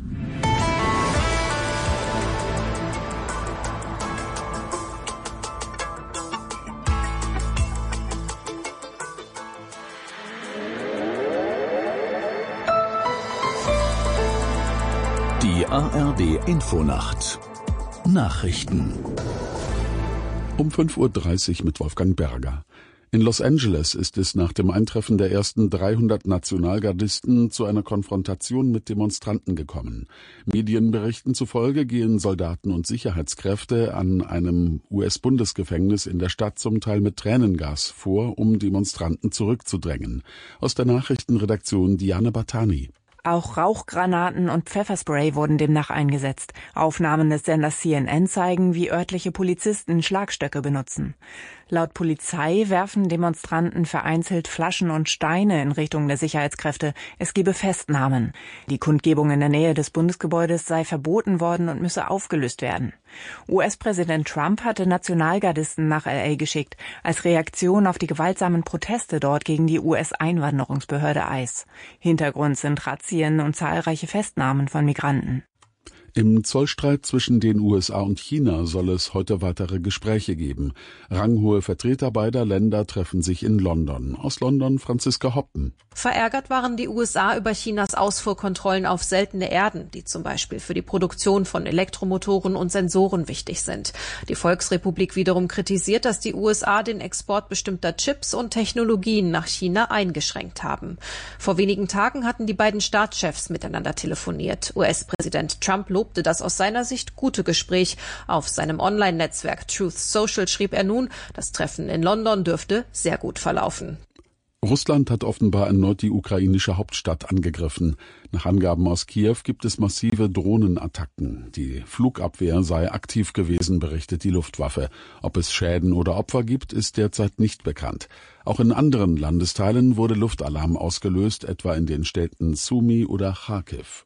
Die A R D-Infonacht Nachrichten um fünf Uhr dreißig mit Wolfgang Berger. In Los Angeles ist es nach dem Eintreffen der ersten dreihundert Nationalgardisten zu einer Konfrontation mit Demonstranten gekommen. Medienberichten zufolge gehen Soldaten und Sicherheitskräfte an einem U S-Bundesgefängnis in der Stadt zum Teil mit Tränengas vor, um Demonstranten zurückzudrängen. Aus der Nachrichtenredaktion Diana Batani. Auch Rauchgranaten und Pfefferspray wurden demnach eingesetzt. Aufnahmen des Senders C N N zeigen, wie örtliche Polizisten Schlagstöcke benutzen. Laut Polizei werfen Demonstranten vereinzelt Flaschen und Steine in Richtung der Sicherheitskräfte. Es gebe Festnahmen. Die Kundgebung in der Nähe des Bundesgebäudes sei verboten worden und müsse aufgelöst werden. U S-Präsident Trump hatte Nationalgardisten nach L A geschickt, als Reaktion auf die gewaltsamen Proteste dort gegen die U S-Einwanderungsbehörde I C E. Hintergrund sind Razzien und zahlreiche Festnahmen von Migranten. Im Zollstreit zwischen den U S A und China soll es heute weitere Gespräche geben. Ranghohe Vertreter beider Länder treffen sich in London. Aus London Franziska Hoppen. Verärgert waren die U S A über Chinas Ausfuhrkontrollen auf seltene Erden, die zum Beispiel für die Produktion von Elektromotoren und Sensoren wichtig sind. Die Volksrepublik wiederum kritisiert, dass die U S A den Export bestimmter Chips und Technologien nach China eingeschränkt haben. Vor wenigen Tagen hatten die beiden Staatschefs miteinander telefoniert. U S-Präsident Trump lobte das aus seiner Sicht gute Gespräch. Auf seinem Online-Netzwerk Truth Social schrieb er nun, das Treffen in London dürfte sehr gut verlaufen. Russland hat offenbar erneut die ukrainische Hauptstadt angegriffen. Nach Angaben aus Kiew gibt es massive Drohnenattacken. Die Flugabwehr sei aktiv gewesen, berichtet die Luftwaffe. Ob es Schäden oder Opfer gibt, ist derzeit nicht bekannt. Auch in anderen Landesteilen wurde Luftalarm ausgelöst, etwa in den Städten Sumy oder Charkiw.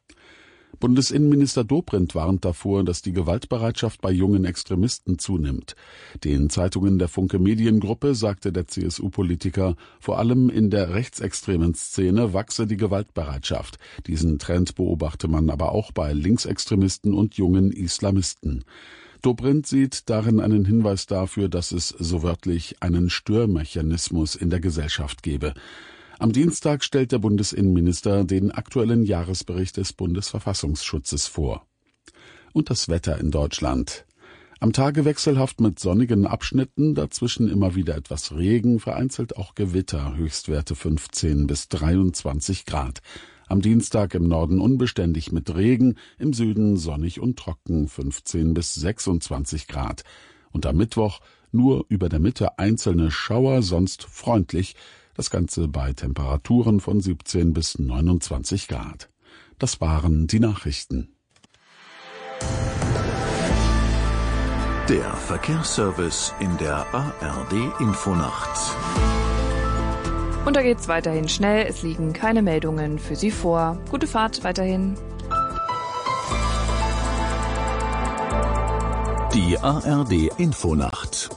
Bundesinnenminister Dobrindt warnt davor, dass die Gewaltbereitschaft bei jungen Extremisten zunimmt. Den Zeitungen der Funke Mediengruppe sagte der C S U-Politiker, vor allem in der rechtsextremen Szene wachse die Gewaltbereitschaft. Diesen Trend beobachte man aber auch bei Linksextremisten und jungen Islamisten. Dobrindt sieht darin einen Hinweis dafür, dass es so wörtlich einen Störmechanismus in der Gesellschaft gebe. Am Dienstag stellt der Bundesinnenminister den aktuellen Jahresbericht des Bundesverfassungsschutzes vor. Und das Wetter in Deutschland. Am Tage wechselhaft mit sonnigen Abschnitten, dazwischen immer wieder etwas Regen, vereinzelt auch Gewitter, Höchstwerte fünfzehn bis dreiundzwanzig Grad. Am Dienstag im Norden unbeständig mit Regen, im Süden sonnig und trocken, fünfzehn bis sechsundzwanzig Grad. Und am Mittwoch nur über der Mitte einzelne Schauer, sonst freundlich. Das Ganze bei Temperaturen von siebzehn bis neunundzwanzig Grad. Das waren die Nachrichten. Der Verkehrsservice in der A R D-Infonacht. Und da geht's weiterhin schnell. Es liegen keine Meldungen für Sie vor. Gute Fahrt weiterhin. Die A R D-Infonacht.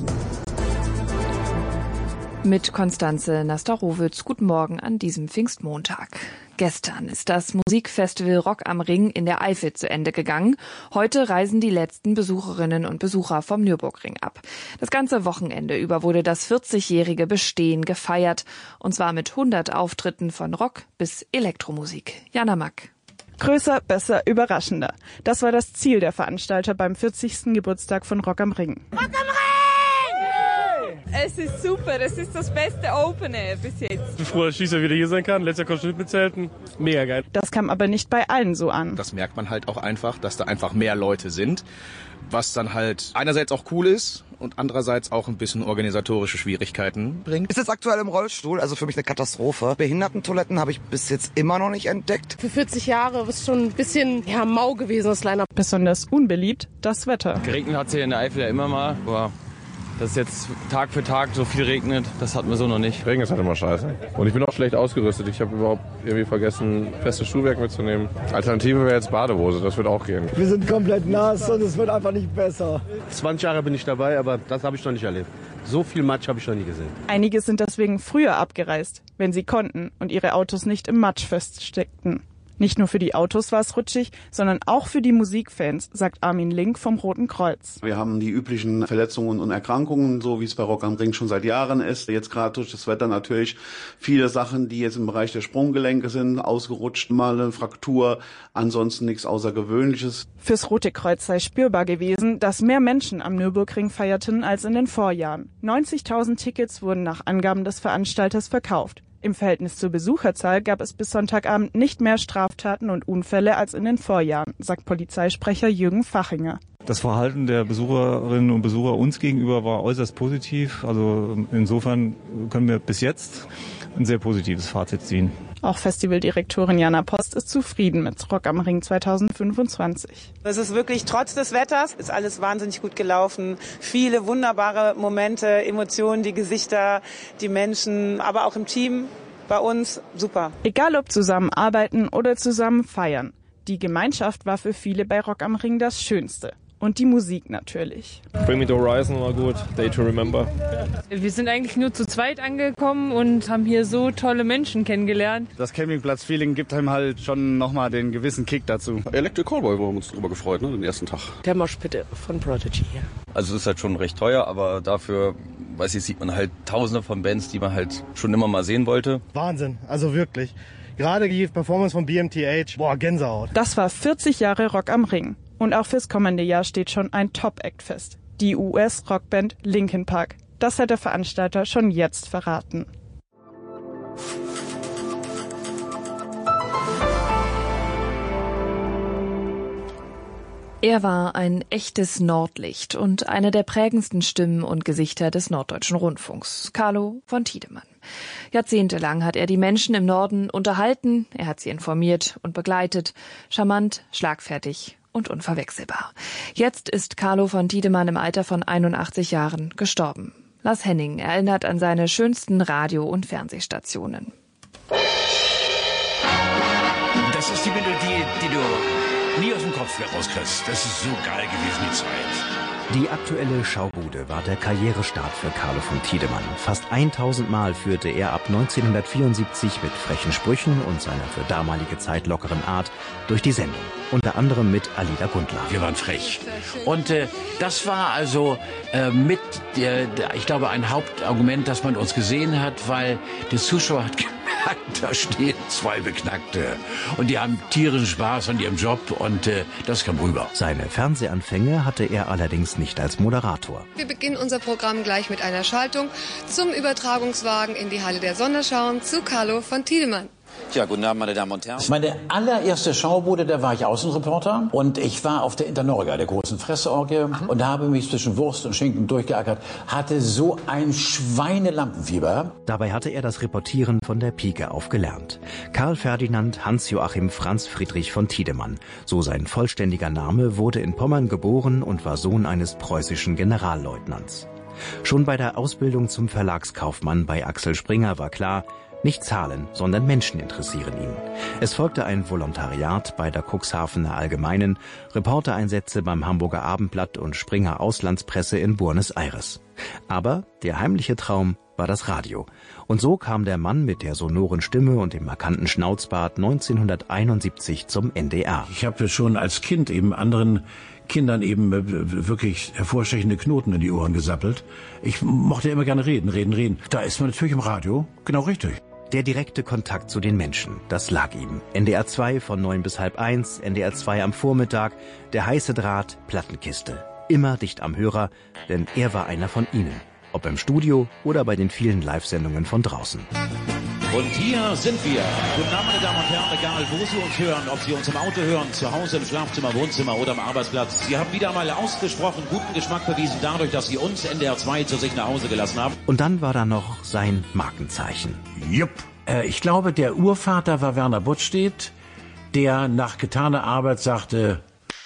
Mit Konstanze Nastarowitz. Guten Morgen an diesem Pfingstmontag. Gestern ist das Musikfestival Rock am Ring in der Eifel zu Ende gegangen. Heute reisen die letzten Besucherinnen und Besucher vom Nürburgring ab. Das ganze Wochenende über wurde das vierzigjährige Bestehen gefeiert. Und zwar mit hundert Auftritten von Rock bis Elektromusik. Jana Mack. Größer, besser, überraschender. Das war das Ziel der Veranstalter beim vierzigsten Geburtstag von Rock am Ring. Rock am Ring! Es ist super, es ist das beste Open Air bis jetzt. Ich bin froh, dass ich dieses Jahr wieder hier sein kann. Letztes Jahr konnte ich nicht mitzelten. Mega geil. Das kam aber nicht bei allen so an. Das merkt man halt auch einfach, dass da einfach mehr Leute sind. Was dann halt einerseits auch cool ist und andererseits auch ein bisschen organisatorische Schwierigkeiten bringt. Ist jetzt aktuell im Rollstuhl, also für mich eine Katastrophe. Behindertentoiletten habe ich bis jetzt immer noch nicht entdeckt. Für vierzig Jahre ist schon ein bisschen ja, mau gewesen, das Line-Up. Besonders unbeliebt das Wetter. Geregnet hat es hier in der Eifel ja immer mal, aber dass es jetzt Tag für Tag so viel regnet, das hatten wir so noch nicht. Regen ist halt immer scheiße. Und ich bin auch schlecht ausgerüstet. Ich habe überhaupt irgendwie vergessen, festes Schuhwerk mitzunehmen. Alternative wäre jetzt Badehose, das wird auch gehen. Wir sind komplett nass und es wird einfach nicht besser. zwanzig Jahre bin ich dabei, aber das habe ich noch nicht erlebt. So viel Matsch habe ich noch nie gesehen. Einige sind deswegen früher abgereist, wenn sie konnten und ihre Autos nicht im Matsch feststeckten. Nicht nur für die Autos war es rutschig, sondern auch für die Musikfans, sagt Armin Link vom Roten Kreuz. Wir haben die üblichen Verletzungen und Erkrankungen, so wie es bei Rock am Ring schon seit Jahren ist. Jetzt gerade durch das Wetter natürlich viele Sachen, die jetzt im Bereich der Sprunggelenke sind, ausgerutscht, mal eine Fraktur, ansonsten nichts Außergewöhnliches. Fürs Rote Kreuz sei spürbar gewesen, dass mehr Menschen am Nürburgring feierten als in den Vorjahren. neunzigtausend Tickets wurden nach Angaben des Veranstalters verkauft. Im Verhältnis zur Besucherzahl gab es bis Sonntagabend nicht mehr Straftaten und Unfälle als in den Vorjahren, sagt Polizeisprecher Jürgen Fachinger. Das Verhalten der Besucherinnen und Besucher uns gegenüber war äußerst positiv. Also insofern können wir bis jetzt ein sehr positives Fazit ziehen. Auch Festivaldirektorin Jana Post ist zufrieden mit Rock am Ring zweitausendfünfundzwanzig. Es ist wirklich trotz des Wetters, ist alles wahnsinnig gut gelaufen. Viele wunderbare Momente, Emotionen, die Gesichter, die Menschen, aber auch im Team bei uns super. Egal ob zusammen arbeiten oder zusammen feiern. Die Gemeinschaft war für viele bei Rock am Ring das Schönste. Und die Musik natürlich. Bring Me the Horizon war gut, Day to Remember. Wir sind eigentlich nur zu zweit angekommen und haben hier so tolle Menschen kennengelernt. Das Campingplatz-Feeling gibt einem halt schon nochmal den gewissen Kick dazu. Electric Callboy, wir haben uns drüber gefreut, ne, den ersten Tag. Der Moshpit von Prodigy, ja. Also es ist halt schon recht teuer, aber dafür, weiß ich, sieht man halt tausende von Bands, die man halt schon immer mal sehen wollte. Wahnsinn, also wirklich. Gerade die Performance von B M T H, boah, Gänsehaut. Das war vierzig Jahre Rock am Ring. Und auch fürs kommende Jahr steht schon ein Top-Act fest. Die U S-Rockband Linkin Park. Das hat der Veranstalter schon jetzt verraten. Er war ein echtes Nordlicht und eine der prägendsten Stimmen und Gesichter des Norddeutschen Rundfunks, Carlo von Tiedemann. Jahrzehntelang hat er die Menschen im Norden unterhalten, er hat sie informiert und begleitet, charmant, schlagfertig und unverwechselbar. Jetzt ist Carlo von Tiedemann im Alter von einundachtzig Jahren gestorben. Lars Henning erinnert an seine schönsten Radio- und Fernsehstationen. Das ist die Melodie, die du nie aus dem Kopf rauskriegst. Das ist so geil gewesen, die Zeit. Die aktuelle Schaubude war der Karrierestart für Carlo von Tiedemann. Fast tausend Mal führte er ab neunzehnhundertvierundsiebzig mit frechen Sprüchen und seiner für damalige Zeit lockeren Art durch die Sendung. Unter anderem mit Alida Gundlach. Wir waren frech. Und äh, das war also äh, mit, äh, ich glaube, ein Hauptargument, dass man uns gesehen hat, weil der Zuschauer hat gemerkt, da stehen zwei Beknackte. Und die haben tierischen Spaß an ihrem Job und äh, das kam rüber. Seine Fernsehanfänge hatte er allerdings nicht als Moderator. Wir beginnen unser Programm gleich mit einer Schaltung zum Übertragungswagen in die Halle der Sonderschauen zu Carlo von Tiedemann. Ja, guten Abend, meine Damen und Herren. Meine allererste Schaubude, da war ich Außenreporter und ich war auf der Internorga, der großen Fressorgie, mhm. und habe mich zwischen Wurst und Schinken durchgeackert, hatte so ein Schweinelampenfieber. Dabei hatte er das Reportieren von der Pike auf gelernt. Karl Ferdinand Hans-Joachim Franz Friedrich von Tiedemann, so sein vollständiger Name, wurde in Pommern geboren und war Sohn eines preußischen Generalleutnants. Schon bei der Ausbildung zum Verlagskaufmann bei Axel Springer war klar, nicht Zahlen, sondern Menschen interessieren ihn. Es folgte ein Volontariat bei der Cuxhavener Allgemeinen, Reportereinsätze beim Hamburger Abendblatt und Springer Auslandspresse in Buenos Aires. Aber der heimliche Traum war das Radio. Und so kam der Mann mit der sonoren Stimme und dem markanten Schnauzbart neunzehnhunderteinundsiebzig zum N D R. Ich habe schon als Kind eben anderen Kindern eben wirklich hervorstechende Knoten in die Ohren gesappelt. Ich mochte immer gerne reden, reden, reden. Da ist man natürlich im Radio genau richtig. Der direkte Kontakt zu den Menschen, das lag ihm. N D R zwei von neun bis halb eins, N D R zwei am Vormittag, der heiße Draht, Plattenkiste. Immer dicht am Hörer, denn er war einer von ihnen. ob im Studio oder bei den vielen Live-Sendungen von draußen. Und hier sind wir. Guten Abend, meine Damen und Herren, egal wo Sie uns hören, ob Sie uns im Auto hören, zu Hause, im Schlafzimmer, Wohnzimmer oder am Arbeitsplatz. Sie haben wieder einmal ausgesprochen guten Geschmack bewiesen dadurch, dass Sie uns N D R zwei zu sich nach Hause gelassen haben. Und dann war da noch sein Markenzeichen. Jupp. Äh, ich glaube, der Urvater war Werner Buttstedt, der nach getaner Arbeit sagte,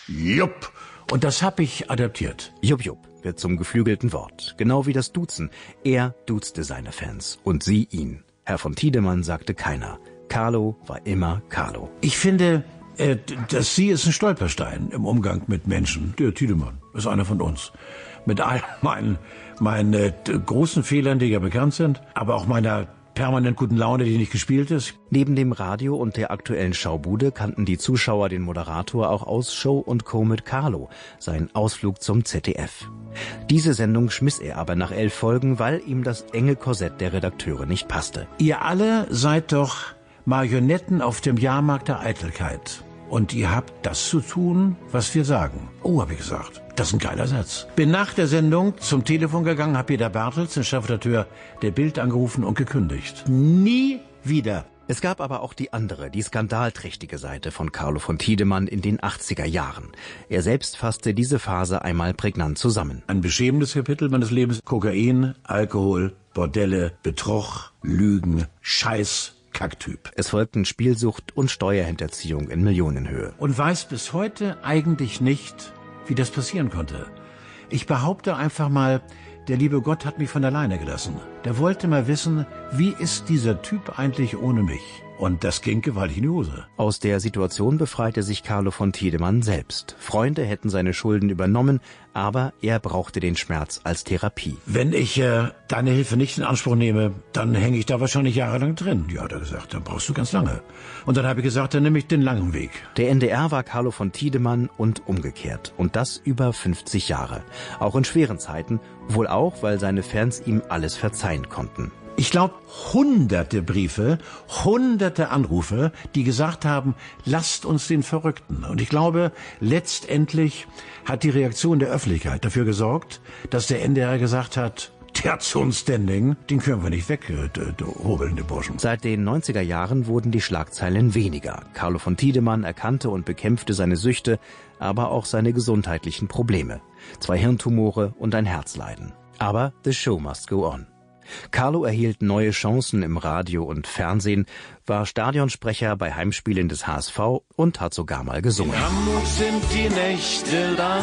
Jupp. Und das habe ich adaptiert. Jupp, Jupp wird zum geflügelten Wort. Genau wie das Duzen. Er duzte seine Fans und sie ihn. Herr von Tiedemann sagte keiner. Carlo war immer Carlo. Ich finde, äh, das Sie ist ein Stolperstein im Umgang mit Menschen. Der Tiedemann ist einer von uns. Mit all meinen, meinen äh, großen Fehlern, die ja bekannt sind, aber auch meiner permanent guten Laune, die nicht gespielt ist. Neben dem Radio und der aktuellen Schaubude kannten die Zuschauer den Moderator auch aus Show und Co. mit Carlo, sein Ausflug zum Z D F. Diese Sendung schmiss er aber nach elf Folgen, weil ihm das enge Korsett der Redakteure nicht passte. Ihr alle seid doch Marionetten auf dem Jahrmarkt der Eitelkeit. Und ihr habt das zu tun, was wir sagen. Oh, habe ich gesagt. Das ist ein geiler Satz. Bin nach der Sendung zum Telefon gegangen, habe Peter Bartels, den Chefredakteur der Bild, angerufen und gekündigt. Nie wieder. Es gab aber auch die andere, die skandalträchtige Seite von Carlo von Tiedemann in den achtziger Jahren. Er selbst fasste diese Phase einmal prägnant zusammen. Ein beschämendes Kapitel meines Lebens. Kokain, Alkohol, Bordelle, Betrug, Lügen, Scheiß. Kacktyp. Es folgten Spielsucht und Steuerhinterziehung in Millionenhöhe. Und weiß bis heute eigentlich nicht, wie das passieren konnte. Ich behaupte einfach mal, der liebe Gott hat mich von alleine gelassen. Der wollte mal wissen, wie ist dieser Typ eigentlich ohne mich? Und das ging gewaltig in die Hose. Aus der Situation befreite sich Carlo von Tiedemann selbst. Freunde hätten seine Schulden übernommen, aber er brauchte den Schmerz als Therapie. Wenn ich äh, deine Hilfe nicht in Anspruch nehme, dann hänge ich da wahrscheinlich jahrelang drin. Ja, hat er gesagt, dann brauchst du ganz lange. Und dann habe ich gesagt, dann nehme ich den langen Weg. Der N D R war Carlo von Tiedemann und umgekehrt. Und das über fünfzig Jahre. Auch in schweren Zeiten, wohl auch, weil seine Fans ihm alles verzeihen konnten. Ich glaube, hunderte Briefe, hunderte Anrufe, die gesagt haben, lasst uns den Verrückten. Und ich glaube, letztendlich hat die Reaktion der Öffentlichkeit dafür gesorgt, dass der N D R gesagt hat, der hat so ein Standing, den können wir nicht weghobeln, den Burschen. Seit den neunziger Jahren wurden die Schlagzeilen weniger. Carlo von Tiedemann erkannte und bekämpfte seine Süchte, aber auch seine gesundheitlichen Probleme. Zwei Hirntumore und ein Herzleiden. Aber the show must go on. Carlo erhielt neue Chancen im Radio und Fernsehen, war Stadionsprecher bei Heimspielen des H S V und hat sogar mal gesungen. In Hamburg sind die Nächte lang,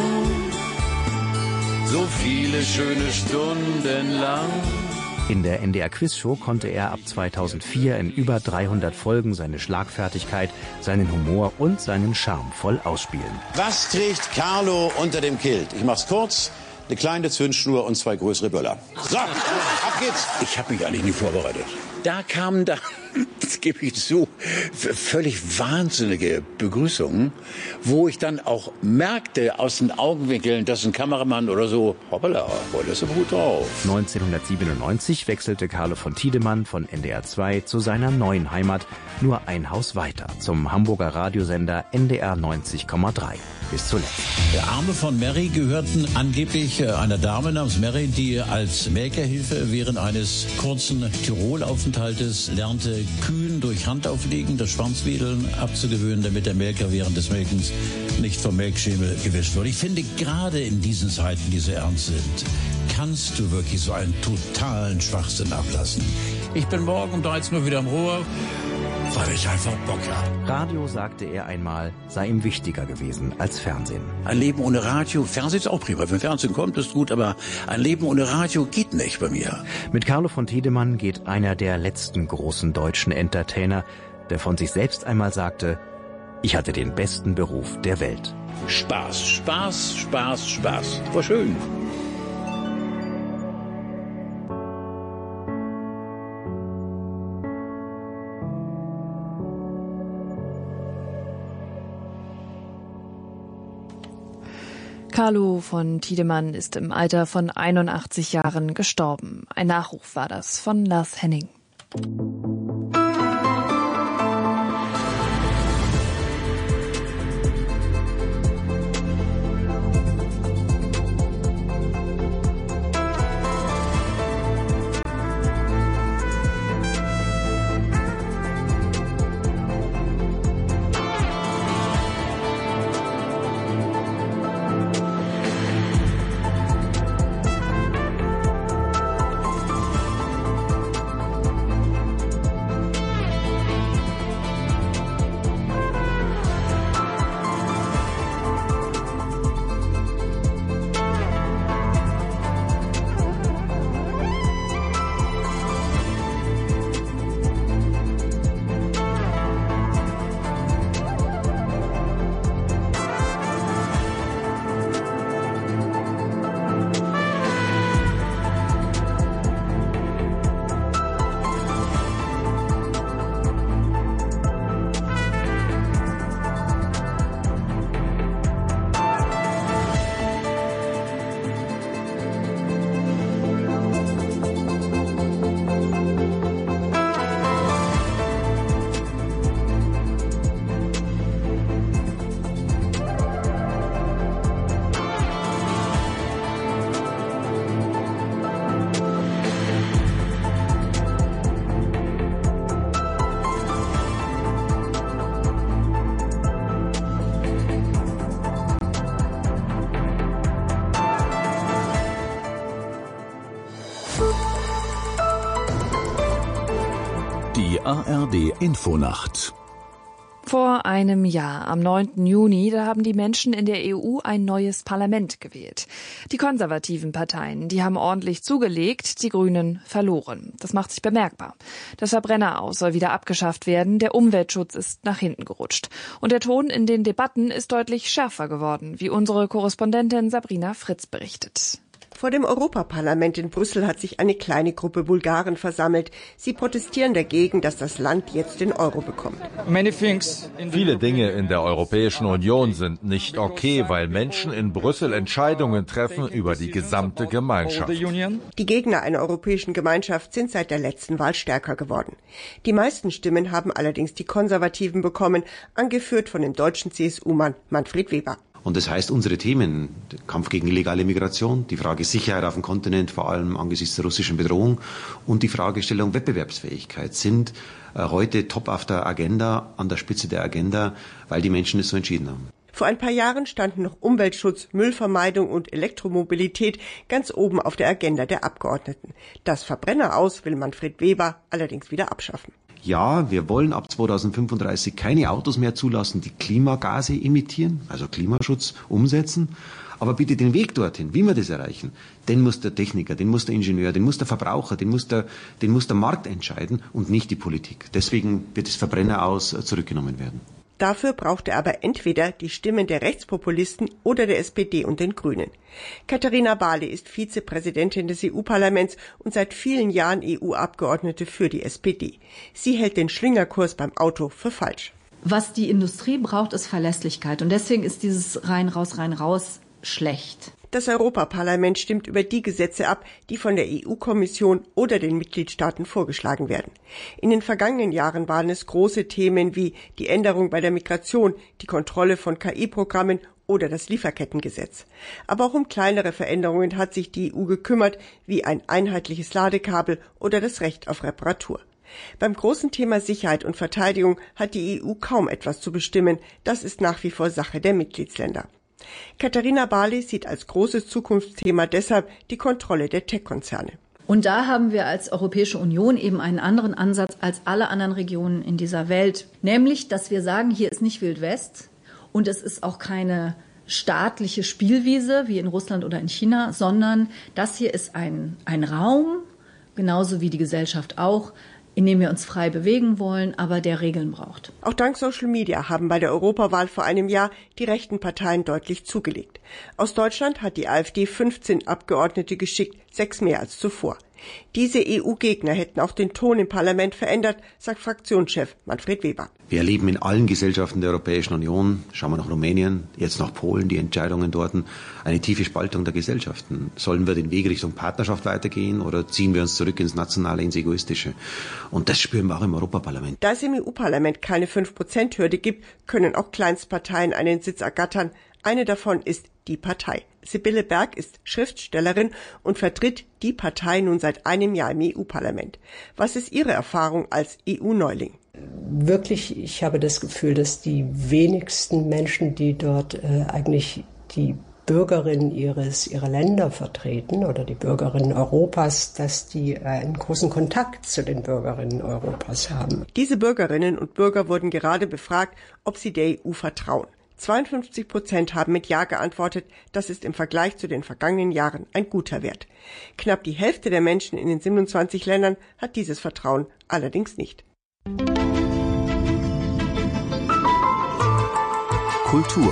so viele schöne Stunden lang. In der N D R Quizshow konnte er ab zweitausendvier in über dreihundert Folgen seine Schlagfertigkeit, seinen Humor und seinen Charme voll ausspielen. Was trägt Carlo unter dem Kilt? Ich mach's kurz. Eine kleine Zündschnur und zwei größere Böller. So, ab geht's. Ich habe mich eigentlich nicht vorbereitet. Da kamen da, das gebe ich zu, völlig wahnsinnige Begrüßungen, wo ich dann auch merkte aus den Augenwinkeln, dass ein Kameramann oder so, hoppala, heute ist er gut drauf. neunzehnhundertsiebenundneunzig wechselte Carlo von Tiedemann von N D R zwei zu seiner neuen Heimat, nur ein Haus weiter, zum Hamburger Radiosender N D R neunzig Komma drei. Bis zuletzt. Der Arme von Mary gehörten angeblich einer Dame namens Mary, die als Melkerhilfe während eines kurzen Tirolaufenthaltes lernte, Kühen durch Handauflegen das Schwanzwedeln abzugewöhnen, damit der Melker während des Melkens nicht vom Melkschemel gewischt wird. Ich finde, gerade in diesen Zeiten, die so ernst sind, kannst du wirklich so einen totalen Schwachsinn ablassen. Ich bin morgen um dreizehn Uhr wieder am Rohr, weil ich einfach Bock habe. Radio, sagte er einmal, sei ihm wichtiger gewesen als Fernsehen. Ein Leben ohne Radio, Fernsehen ist auch prima. Wenn Fernsehen kommt, ist gut, aber ein Leben ohne Radio geht nicht bei mir. Mit Carlo von Tiedemann geht einer der letzten großen deutschen Entertainer, der von sich selbst einmal sagte, ich hatte den besten Beruf der Welt. Spaß, Spaß, Spaß, Spaß. War schön. Carlo von Tiedemann ist im Alter von einundachtzig Jahren gestorben. Ein Nachruf war das von Lars Henning. A R D Infonacht. Vor einem Jahr, am neunten Juni, da haben die Menschen in der E U ein neues Parlament gewählt. Die konservativen Parteien, die haben ordentlich zugelegt, die Grünen verloren. Das macht sich bemerkbar. Das Verbrenneraus soll wieder abgeschafft werden, der Umweltschutz ist nach hinten gerutscht. Und der Ton in den Debatten ist deutlich schärfer geworden, wie unsere Korrespondentin Sabrina Fritz berichtet. Vor dem Europaparlament in Brüssel hat sich eine kleine Gruppe Bulgaren versammelt. Sie protestieren dagegen, dass das Land jetzt den Euro bekommt. Viele Dinge in der Europäischen Union sind nicht okay, weil Menschen in Brüssel Entscheidungen treffen über die gesamte Gemeinschaft. Die Gegner einer europäischen Gemeinschaft sind seit der letzten Wahl stärker geworden. Die meisten Stimmen haben allerdings die Konservativen bekommen, angeführt von dem deutschen C S U-Mann Manfred Weber. Und das heißt, unsere Themen, der Kampf gegen illegale Migration, die Frage Sicherheit auf dem Kontinent, vor allem angesichts der russischen Bedrohung und die Fragestellung Wettbewerbsfähigkeit sind äh, heute top auf der Agenda, an der Spitze der Agenda, weil die Menschen es so entschieden haben. Vor ein paar Jahren standen noch Umweltschutz, Müllvermeidung und Elektromobilität ganz oben auf der Agenda der Abgeordneten. Das Verbrenneraus will Manfred Weber allerdings wieder abschaffen. Ja, wir wollen ab zweitausendfünfunddreißig keine Autos mehr zulassen, die Klimagase emittieren, also Klimaschutz umsetzen. Aber bitte den Weg dorthin, wie wir das erreichen, den muss der Techniker, den muss der Ingenieur, den muss der Verbraucher, den muss der, den muss der Markt entscheiden und nicht die Politik. Deswegen wird das Verbrenneraus zurückgenommen werden. Dafür braucht er aber entweder die Stimmen der Rechtspopulisten oder der S P D und den Grünen. Katharina Barley ist Vizepräsidentin des E U-Parlaments und seit vielen Jahren E U-Abgeordnete für die S P D. Sie hält den Schlingerkurs beim Auto für falsch. Was die Industrie braucht, ist Verlässlichkeit. Und deswegen ist dieses rein, raus, rein, raus schlecht. Das Europaparlament stimmt über die Gesetze ab, die von der E U-Kommission oder den Mitgliedstaaten vorgeschlagen werden. In den vergangenen Jahren waren es große Themen wie die Änderung bei der Migration, die Kontrolle von K I-Programmen oder das Lieferkettengesetz. Aber auch um kleinere Veränderungen hat sich die E U gekümmert, wie ein einheitliches Ladekabel oder das Recht auf Reparatur. Beim großen Thema Sicherheit und Verteidigung hat die E U kaum etwas zu bestimmen. Das ist nach wie vor Sache der Mitgliedsländer. Katharina Barley sieht als großes Zukunftsthema deshalb die Kontrolle der Tech-Konzerne. Und da haben wir als Europäische Union eben einen anderen Ansatz als alle anderen Regionen in dieser Welt. Nämlich, dass wir sagen, hier ist nicht Wild West und es ist auch keine staatliche Spielwiese wie in Russland oder in China, sondern das hier ist ein, ein Raum, genauso wie die Gesellschaft auch, in dem wir uns frei bewegen wollen, aber der Regeln braucht. Auch dank Social Media haben bei der Europawahl vor einem Jahr die rechten Parteien deutlich zugelegt. Aus Deutschland hat die AfD fünfzehn Abgeordnete geschickt, sechs mehr als zuvor. Diese E U-Gegner hätten auch den Ton im Parlament verändert, sagt Fraktionschef Manfred Weber. Wir erleben in allen Gesellschaften der Europäischen Union, schauen wir nach Rumänien, jetzt nach Polen, die Entscheidungen dort, eine tiefe Spaltung der Gesellschaften. Sollen wir den Weg Richtung Partnerschaft weitergehen oder ziehen wir uns zurück ins Nationale, ins Egoistische? Und das spüren wir auch im Europaparlament. Da es im E U-Parlament keine fünf Prozent Hürde gibt, können auch Kleinstparteien einen Sitz ergattern. Eine davon ist die Partei. Sibylle Berg ist Schriftstellerin und vertritt die Partei nun seit einem Jahr im E U-Parlament. Was ist Ihre Erfahrung als E U-Neuling? Wirklich, ich habe das Gefühl, dass die wenigsten Menschen, die dort äh, eigentlich die Bürgerinnen ihres ihrer Länder vertreten oder die Bürgerinnen Europas, dass die äh, einen großen Kontakt zu den Bürgerinnen Europas haben. Diese Bürgerinnen und Bürger wurden gerade befragt, ob sie der E U vertrauen. zweiundfünfzig Prozent haben mit Ja geantwortet. Das ist im Vergleich zu den vergangenen Jahren ein guter Wert. Knapp die Hälfte der Menschen in den siebenundzwanzig Ländern hat dieses Vertrauen allerdings nicht. Kultur.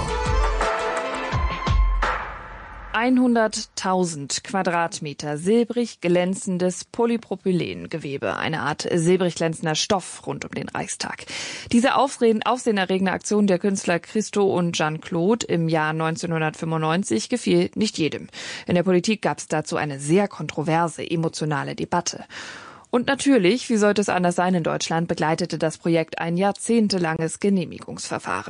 hunderttausend Quadratmeter silbrig glänzendes Polypropylengewebe, eine Art silbrig glänzender Stoff rund um den Reichstag. Diese aufsehenerregende Aktion der Künstler Christo und Jean-Claude im Jahr neunzehnhundertfünfundneunzig gefiel nicht jedem. In der Politik gab es dazu eine sehr kontroverse, emotionale Debatte. Und natürlich, wie sollte es anders sein in Deutschland, begleitete das Projekt ein jahrzehntelanges Genehmigungsverfahren.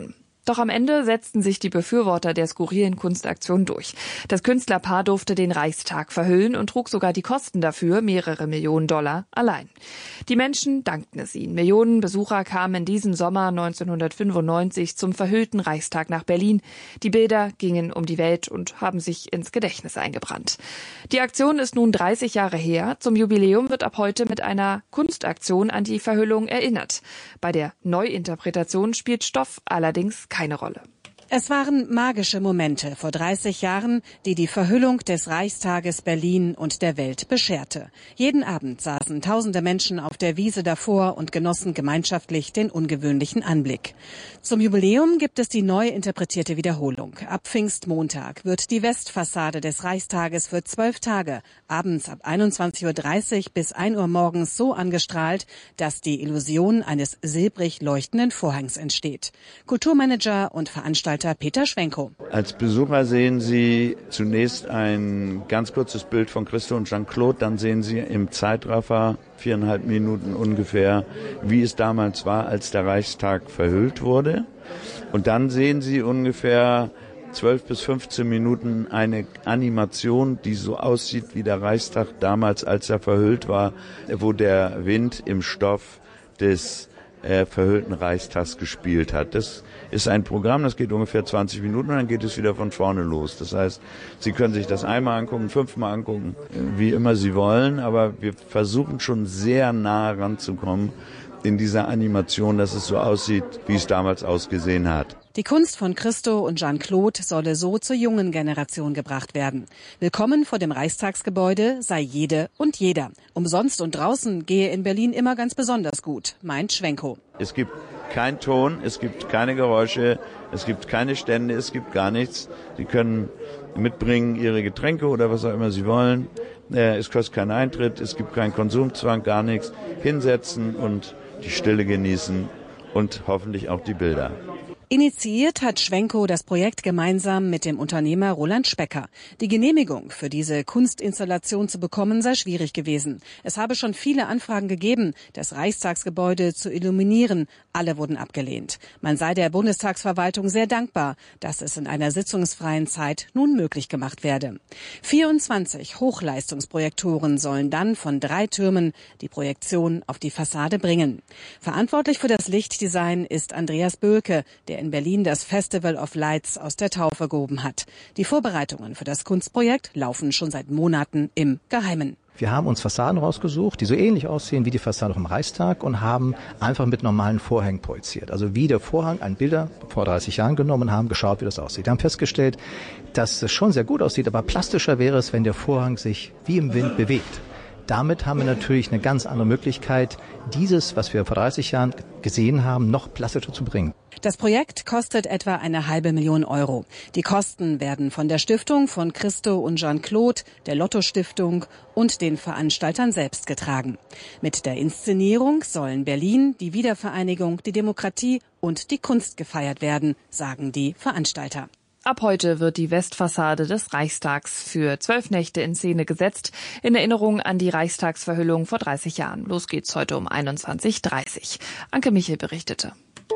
Doch am Ende setzten sich die Befürworter der skurrilen Kunstaktion durch. Das Künstlerpaar durfte den Reichstag verhüllen und trug sogar die Kosten dafür, mehrere Millionen Dollar, allein. Die Menschen dankten es ihnen. Millionen Besucher kamen in diesem Sommer neunzehnhundertfünfundneunzig zum verhüllten Reichstag nach Berlin. Die Bilder gingen um die Welt und haben sich ins Gedächtnis eingebrannt. Die Aktion ist nun dreißig Jahre her. Zum Jubiläum wird ab heute mit einer Kunstaktion an die Verhüllung erinnert. Bei der Neuinterpretation spielt Stoff allerdings keine Rolle. Es waren magische Momente vor dreißig Jahren, die die Verhüllung des Reichstages Berlin und der Welt bescherte. Jeden Abend saßen tausende Menschen auf der Wiese davor und genossen gemeinschaftlich den ungewöhnlichen Anblick. Zum Jubiläum gibt es die neu interpretierte Wiederholung. Ab Pfingstmontag wird die Westfassade des Reichstages für zwölf Tage, abends ab einundzwanzig Uhr dreißig bis ein Uhr morgens so angestrahlt, dass die Illusion eines silbrig leuchtenden Vorhangs entsteht. Kulturmanager und Veranstalter Peter Schwenkow. Als Besucher sehen Sie zunächst ein ganz kurzes Bild von Christo und Jean-Claude, dann sehen Sie im Zeitraffer viereinhalb Minuten ungefähr, wie es damals war, als der Reichstag verhüllt wurde. Und dann sehen Sie ungefähr zwölf bis fünfzehn Minuten eine Animation, die so aussieht wie der Reichstag damals, als er verhüllt war, wo der Wind im Stoff des äh, verhüllten Reichstags gespielt hat. Das ist ein Programm, das geht ungefähr zwanzig Minuten und dann geht es wieder von vorne los. Das heißt, Sie können sich das einmal angucken, fünfmal angucken, wie immer Sie wollen, aber wir versuchen schon sehr nah ranzukommen in dieser Animation, dass es so aussieht, wie es damals ausgesehen hat. Die Kunst von Christo und Jean-Claude solle so zur jungen Generation gebracht werden. Willkommen vor dem Reichstagsgebäude sei jede und jeder. Umsonst und draußen gehe in Berlin immer ganz besonders gut, meint Schwenkow. Es gibt keinen Ton, es gibt keine Geräusche, es gibt keine Stände, es gibt gar nichts. Sie können mitbringen Ihre Getränke oder was auch immer Sie wollen. Es kostet keinen Eintritt, es gibt keinen Konsumzwang, gar nichts. Hinsetzen und die Stille genießen und hoffentlich auch die Bilder. Initiiert hat Schwenkow das Projekt gemeinsam mit dem Unternehmer Roland Specker. Die Genehmigung für diese Kunstinstallation zu bekommen sei schwierig gewesen. Es habe schon viele Anfragen gegeben, das Reichstagsgebäude zu illuminieren. Alle wurden abgelehnt. Man sei der Bundestagsverwaltung sehr dankbar, dass es in einer sitzungsfreien Zeit nun möglich gemacht werde. vierundzwanzig Hochleistungsprojektoren sollen dann von drei Türmen die Projektion auf die Fassade bringen. Verantwortlich für das Lichtdesign ist Andreas Böhlke, der in Berlin das Festival of Lights aus der Taufe gehoben hat. Die Vorbereitungen für das Kunstprojekt laufen schon seit Monaten im Geheimen. Wir haben uns Fassaden rausgesucht, die so ähnlich aussehen wie die Fassade vom Reichstag und haben einfach mit normalen Vorhängen projiziert. Also wie der Vorhang an Bilder vor dreißig Jahren genommen haben, geschaut, wie das aussieht. Wir haben festgestellt, dass es schon sehr gut aussieht, aber plastischer wäre es, wenn der Vorhang sich wie im Wind bewegt. Damit haben wir natürlich eine ganz andere Möglichkeit, dieses, was wir vor dreißig Jahren gesehen haben, noch plastischer zu bringen. Das Projekt kostet etwa eine halbe Million Euro. Die Kosten werden von der Stiftung von Christo und Jean-Claude, der Lotto-Stiftung und den Veranstaltern selbst getragen. Mit der Inszenierung sollen Berlin, die Wiedervereinigung, die Demokratie und die Kunst gefeiert werden, sagen die Veranstalter. Ab heute wird die Westfassade des Reichstags für zwölf Nächte in Szene gesetzt, in Erinnerung an die Reichstagsverhüllung vor dreißig Jahren. Los geht's heute um einundzwanzig Uhr dreißig. Anke Michel berichtete.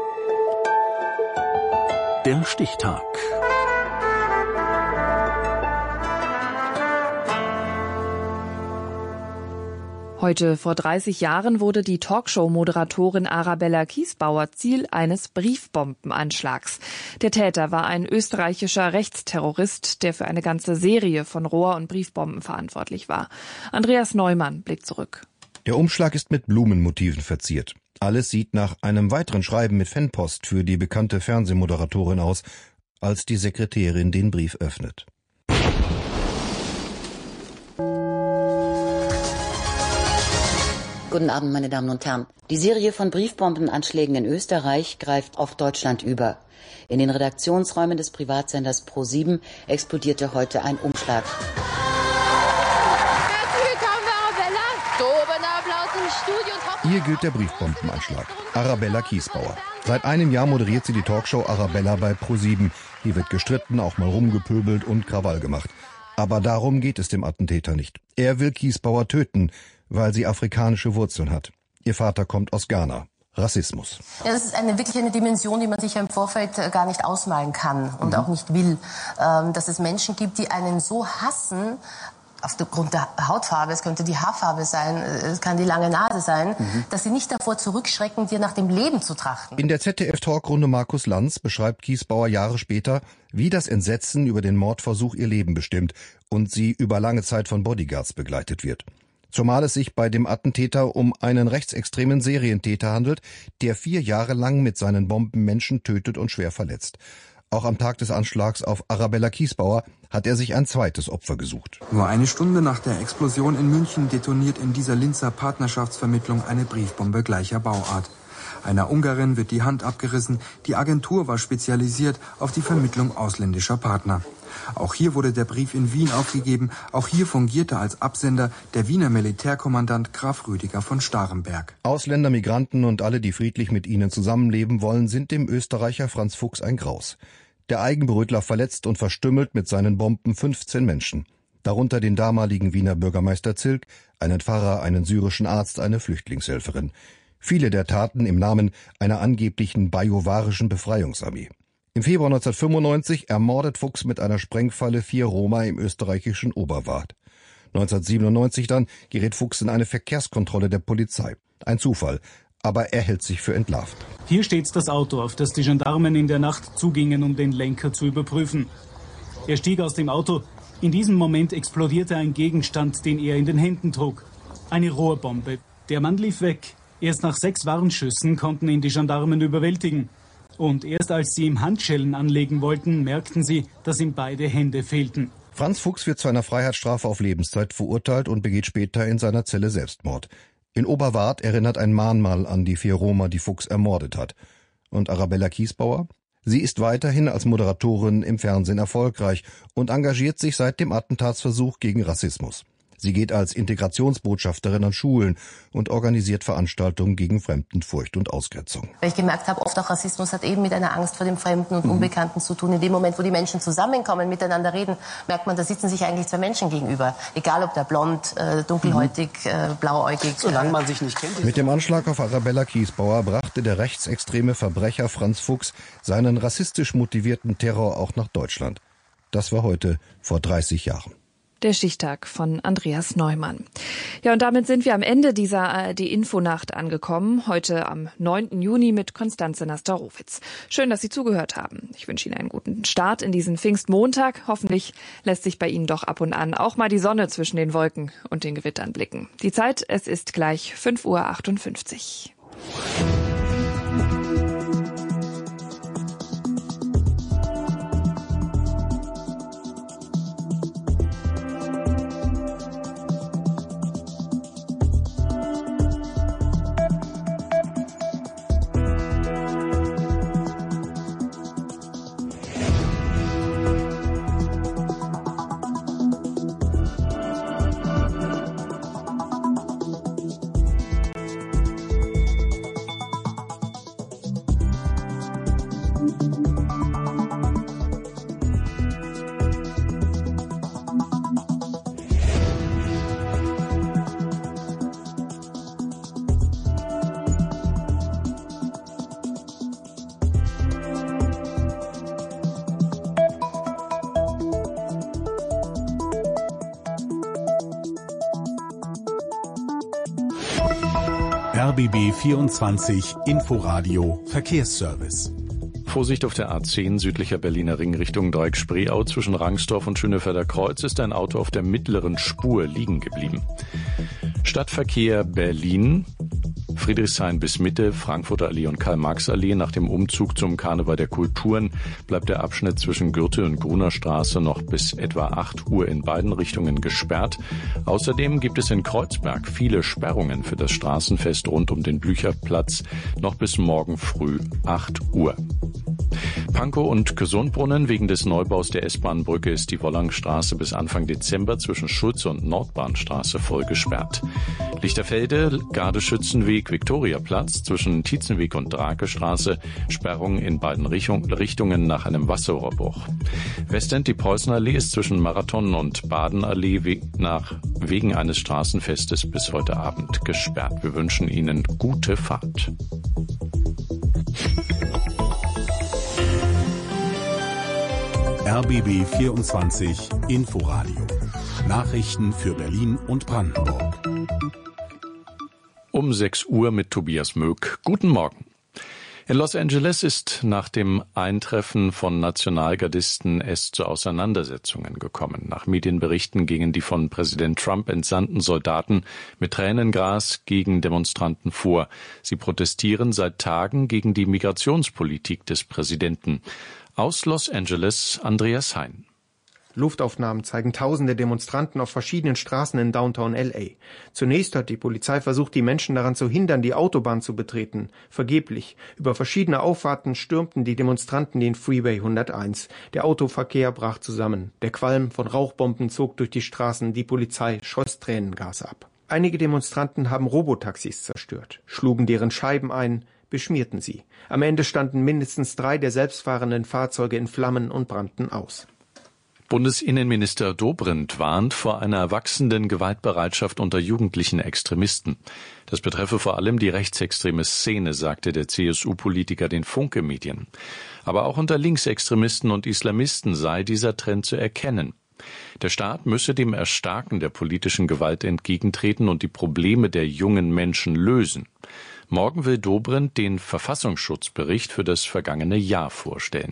Der Stichtag. Heute vor dreißig Jahren wurde die Talkshow-Moderatorin Arabella Kiesbauer Ziel eines Briefbombenanschlags. Der Täter war ein österreichischer Rechtsterrorist, der für eine ganze Serie von Rohr- und Briefbomben verantwortlich war. Andreas Neumann blickt zurück. Der Umschlag ist mit Blumenmotiven verziert. Alles sieht nach einem weiteren Schreiben mit Fanpost für die bekannte Fernsehmoderatorin aus, als die Sekretärin den Brief öffnet. Guten Abend, meine Damen und Herren. Die Serie von Briefbombenanschlägen in Österreich greift auf Deutschland über. In den Redaktionsräumen des Privatsenders Pro sieben explodierte heute ein Umschlag. Herzlich willkommen, Arabella. Tobender Applaus im Studio. Ihr gilt der Briefbombenanschlag. Arabella Kiesbauer. Seit einem Jahr moderiert sie die Talkshow Arabella bei Pro sieben. Hier wird gestritten, auch mal rumgepöbelt und Krawall gemacht. Aber darum geht es dem Attentäter nicht. Er will Kiesbauer töten, weil sie afrikanische Wurzeln hat. Ihr Vater kommt aus Ghana. Rassismus. Ja, das ist eine, wirklich eine Dimension, die man sich im Vorfeld gar nicht ausmalen kann und mhm. auch nicht will. Ähm, dass es Menschen gibt, die einen so hassen, aufgrund der Hautfarbe, es könnte die Haarfarbe sein, es kann die lange Nase sein, mhm. dass sie nicht davor zurückschrecken, dir nach dem Leben zu trachten. In der Z D F-Talkrunde Markus Lanz beschreibt Kiesbauer Jahre später, wie das Entsetzen über den Mordversuch ihr Leben bestimmt und sie über lange Zeit von Bodyguards begleitet wird. Zumal es sich bei dem Attentäter um einen rechtsextremen Serientäter handelt, der vier Jahre lang mit seinen Bomben Menschen tötet und schwer verletzt. Auch am Tag des Anschlags auf Arabella Kiesbauer hat er sich ein zweites Opfer gesucht. Nur eine Stunde nach der Explosion in München detoniert in dieser Linzer Partnerschaftsvermittlung eine Briefbombe gleicher Bauart. Einer Ungarin wird die Hand abgerissen. Die Agentur war spezialisiert auf die Vermittlung ausländischer Partner. Auch hier wurde der Brief in Wien aufgegeben. Auch hier fungierte als Absender der Wiener Militärkommandant Graf Rüdiger von Staremberg. Ausländer, Migranten und alle, die friedlich mit ihnen zusammenleben wollen, sind dem Österreicher Franz Fuchs ein Graus. Der Eigenbrötler verletzt und verstümmelt mit seinen Bomben fünfzehn Menschen. Darunter den damaligen Wiener Bürgermeister Zilk, einen Pfarrer, einen syrischen Arzt, eine Flüchtlingshelferin. Viele der Taten im Namen einer angeblichen bajuwarischen Befreiungsarmee. Im Februar neunzehnhundertfünfundneunzig ermordet Fuchs mit einer Sprengfalle vier Roma im österreichischen Oberwart. neunzehnhundertsiebenundneunzig dann gerät Fuchs in eine Verkehrskontrolle der Polizei. Ein Zufall, aber er hält sich für entlarvt. Hier steht das Auto, auf das die Gendarmen in der Nacht zugingen, um den Lenker zu überprüfen. Er stieg aus dem Auto. In diesem Moment explodierte ein Gegenstand, den er in den Händen trug. Eine Rohrbombe. Der Mann lief weg. Erst nach sechs Warnschüssen konnten ihn die Gendarmen überwältigen. Und erst als sie ihm Handschellen anlegen wollten, merkten sie, dass ihm beide Hände fehlten. Franz Fuchs wird zu einer Freiheitsstrafe auf Lebenszeit verurteilt und begeht später in seiner Zelle Selbstmord. In Oberwart erinnert ein Mahnmal an die vier Roma, die Fuchs ermordet hat. Und Arabella Kiesbauer? Sie ist weiterhin als Moderatorin im Fernsehen erfolgreich und engagiert sich seit dem Attentatsversuch gegen Rassismus. Sie geht als Integrationsbotschafterin an Schulen und organisiert Veranstaltungen gegen Fremdenfurcht und Ausgrenzung. Weil ich gemerkt habe, oft auch Rassismus hat eben mit einer Angst vor dem Fremden und mhm. Unbekannten zu tun. In dem Moment, wo die Menschen zusammenkommen, miteinander reden, merkt man, da sitzen sich eigentlich zwei Menschen gegenüber. Egal, ob der blond, äh, dunkelhäutig, äh, blauäugig. Solange man sich nicht kennt. Mit dem Anschlag auf Arabella Kiesbauer brachte der rechtsextreme Verbrecher Franz Fuchs seinen rassistisch motivierten Terror auch nach Deutschland. Das war heute vor dreißig Jahren. Der Stichtag von Andreas Neumann. Ja, und damit sind wir am Ende dieser A R D-Infonacht angekommen. Heute am neunten Juni mit Konstanze Nasterowitz. Schön, dass Sie zugehört haben. Ich wünsche Ihnen einen guten Start in diesen Pfingstmontag. Hoffentlich lässt sich bei Ihnen doch ab und an auch mal die Sonne zwischen den Wolken und den Gewittern blicken. Die Zeit, es ist gleich fünf Uhr achtundfünfzig. R B B vierundzwanzig Inforadio Verkehrsservice. Vorsicht auf der A zehn südlicher Berliner Ring Richtung Dreieck Spreeau. Zwischen Rangsdorf und Schönefelder Kreuz ist ein Auto auf der mittleren Spur liegen geblieben. Stadtverkehr Berlin. Friedrichshain bis Mitte, Frankfurter Allee und Karl-Marx-Allee. Nach dem Umzug zum Karneval der Kulturen bleibt der Abschnitt zwischen Gürtel und Gruner Straße noch bis etwa acht Uhr in beiden Richtungen gesperrt. Außerdem gibt es in Kreuzberg viele Sperrungen für das Straßenfest rund um den Blücherplatz noch bis morgen früh acht Uhr. Pankow und Gesundbrunnen. Wegen des Neubaus der S-Bahn-Brücke ist die Wollangstraße bis Anfang Dezember zwischen Schulze und Nordbahnstraße voll gesperrt. Lichterfelde, Gardeschützenweg, Viktoriaplatz zwischen Tietzenweg und Drakestraße, Sperrung in beiden Richtungen nach einem Wasserrohrbruch. Westend, die Preußenallee ist zwischen Marathon und Badenallee nach, wegen eines Straßenfestes bis heute Abend gesperrt. Wir wünschen Ihnen gute Fahrt. R B B vierundzwanzig Inforadio. Nachrichten für Berlin und Brandenburg. Um sechs Uhr mit Tobias Möck. Guten Morgen. In Los Angeles ist nach dem Eintreffen von Nationalgardisten es zu Auseinandersetzungen gekommen. Nach Medienberichten gingen die von Präsident Trump entsandten Soldaten mit Tränengas gegen Demonstranten vor. Sie protestieren seit Tagen gegen die Migrationspolitik des Präsidenten. Aus Los Angeles, Andreas Hein. Luftaufnahmen zeigen tausende Demonstranten auf verschiedenen Straßen in Downtown L A. Zunächst hat die Polizei versucht, die Menschen daran zu hindern, die Autobahn zu betreten. Vergeblich. Über verschiedene Auffahrten stürmten die Demonstranten den Freeway hunderteins. Der Autoverkehr brach zusammen. Der Qualm von Rauchbomben zog durch die Straßen. Die Polizei schoss Tränengas ab. Einige Demonstranten haben Robotaxis zerstört, schlugen deren Scheiben ein, beschmierten sie. Am Ende standen mindestens drei der selbstfahrenden Fahrzeuge in Flammen und brannten aus. Bundesinnenminister Dobrindt warnt vor einer wachsenden Gewaltbereitschaft unter jugendlichen Extremisten. Das betreffe vor allem die rechtsextreme Szene, sagte der C S U-Politiker den Funke-Medien. Aber auch unter Linksextremisten und Islamisten sei dieser Trend zu erkennen. Der Staat müsse dem Erstarken der politischen Gewalt entgegentreten und die Probleme der jungen Menschen lösen. Morgen will Dobrindt den Verfassungsschutzbericht für das vergangene Jahr vorstellen.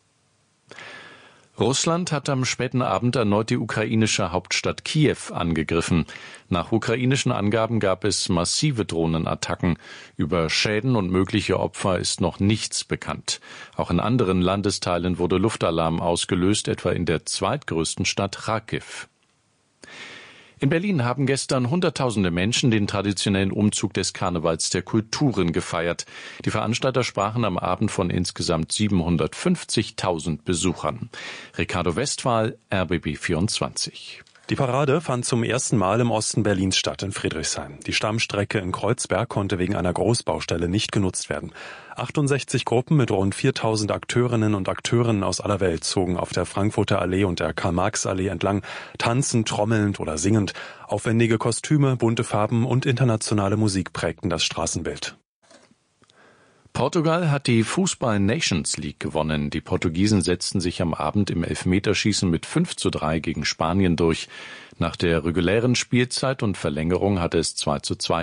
Russland hat am späten Abend erneut die ukrainische Hauptstadt Kiew angegriffen. Nach ukrainischen Angaben gab es massive Drohnenattacken. Über Schäden und mögliche Opfer ist noch nichts bekannt. Auch in anderen Landesteilen wurde Luftalarm ausgelöst, etwa in der zweitgrößten Stadt Charkiw. In Berlin haben gestern Hunderttausende Menschen den traditionellen Umzug des Karnevals der Kulturen gefeiert. Die Veranstalter sprachen am Abend von insgesamt siebenhundertfünfzigtausend Besuchern. Ricardo Westphal, R B B vierundzwanzig. Die Parade fand zum ersten Mal im Osten Berlins statt, in Friedrichshain. Die Stammstrecke in Kreuzberg konnte wegen einer Großbaustelle nicht genutzt werden. achtundsechzig Gruppen mit rund viertausend Akteurinnen und Akteuren aus aller Welt zogen auf der Frankfurter Allee und der Karl-Marx-Allee entlang, tanzend, trommelnd oder singend. Aufwendige Kostüme, bunte Farben und internationale Musik prägten das Straßenbild. Portugal hat die Fußball-Nations League gewonnen. Die Portugiesen setzten sich am Abend im Elfmeterschießen mit fünf zu drei gegen Spanien durch. Nach der regulären Spielzeit und Verlängerung hatte es zwei zu zwei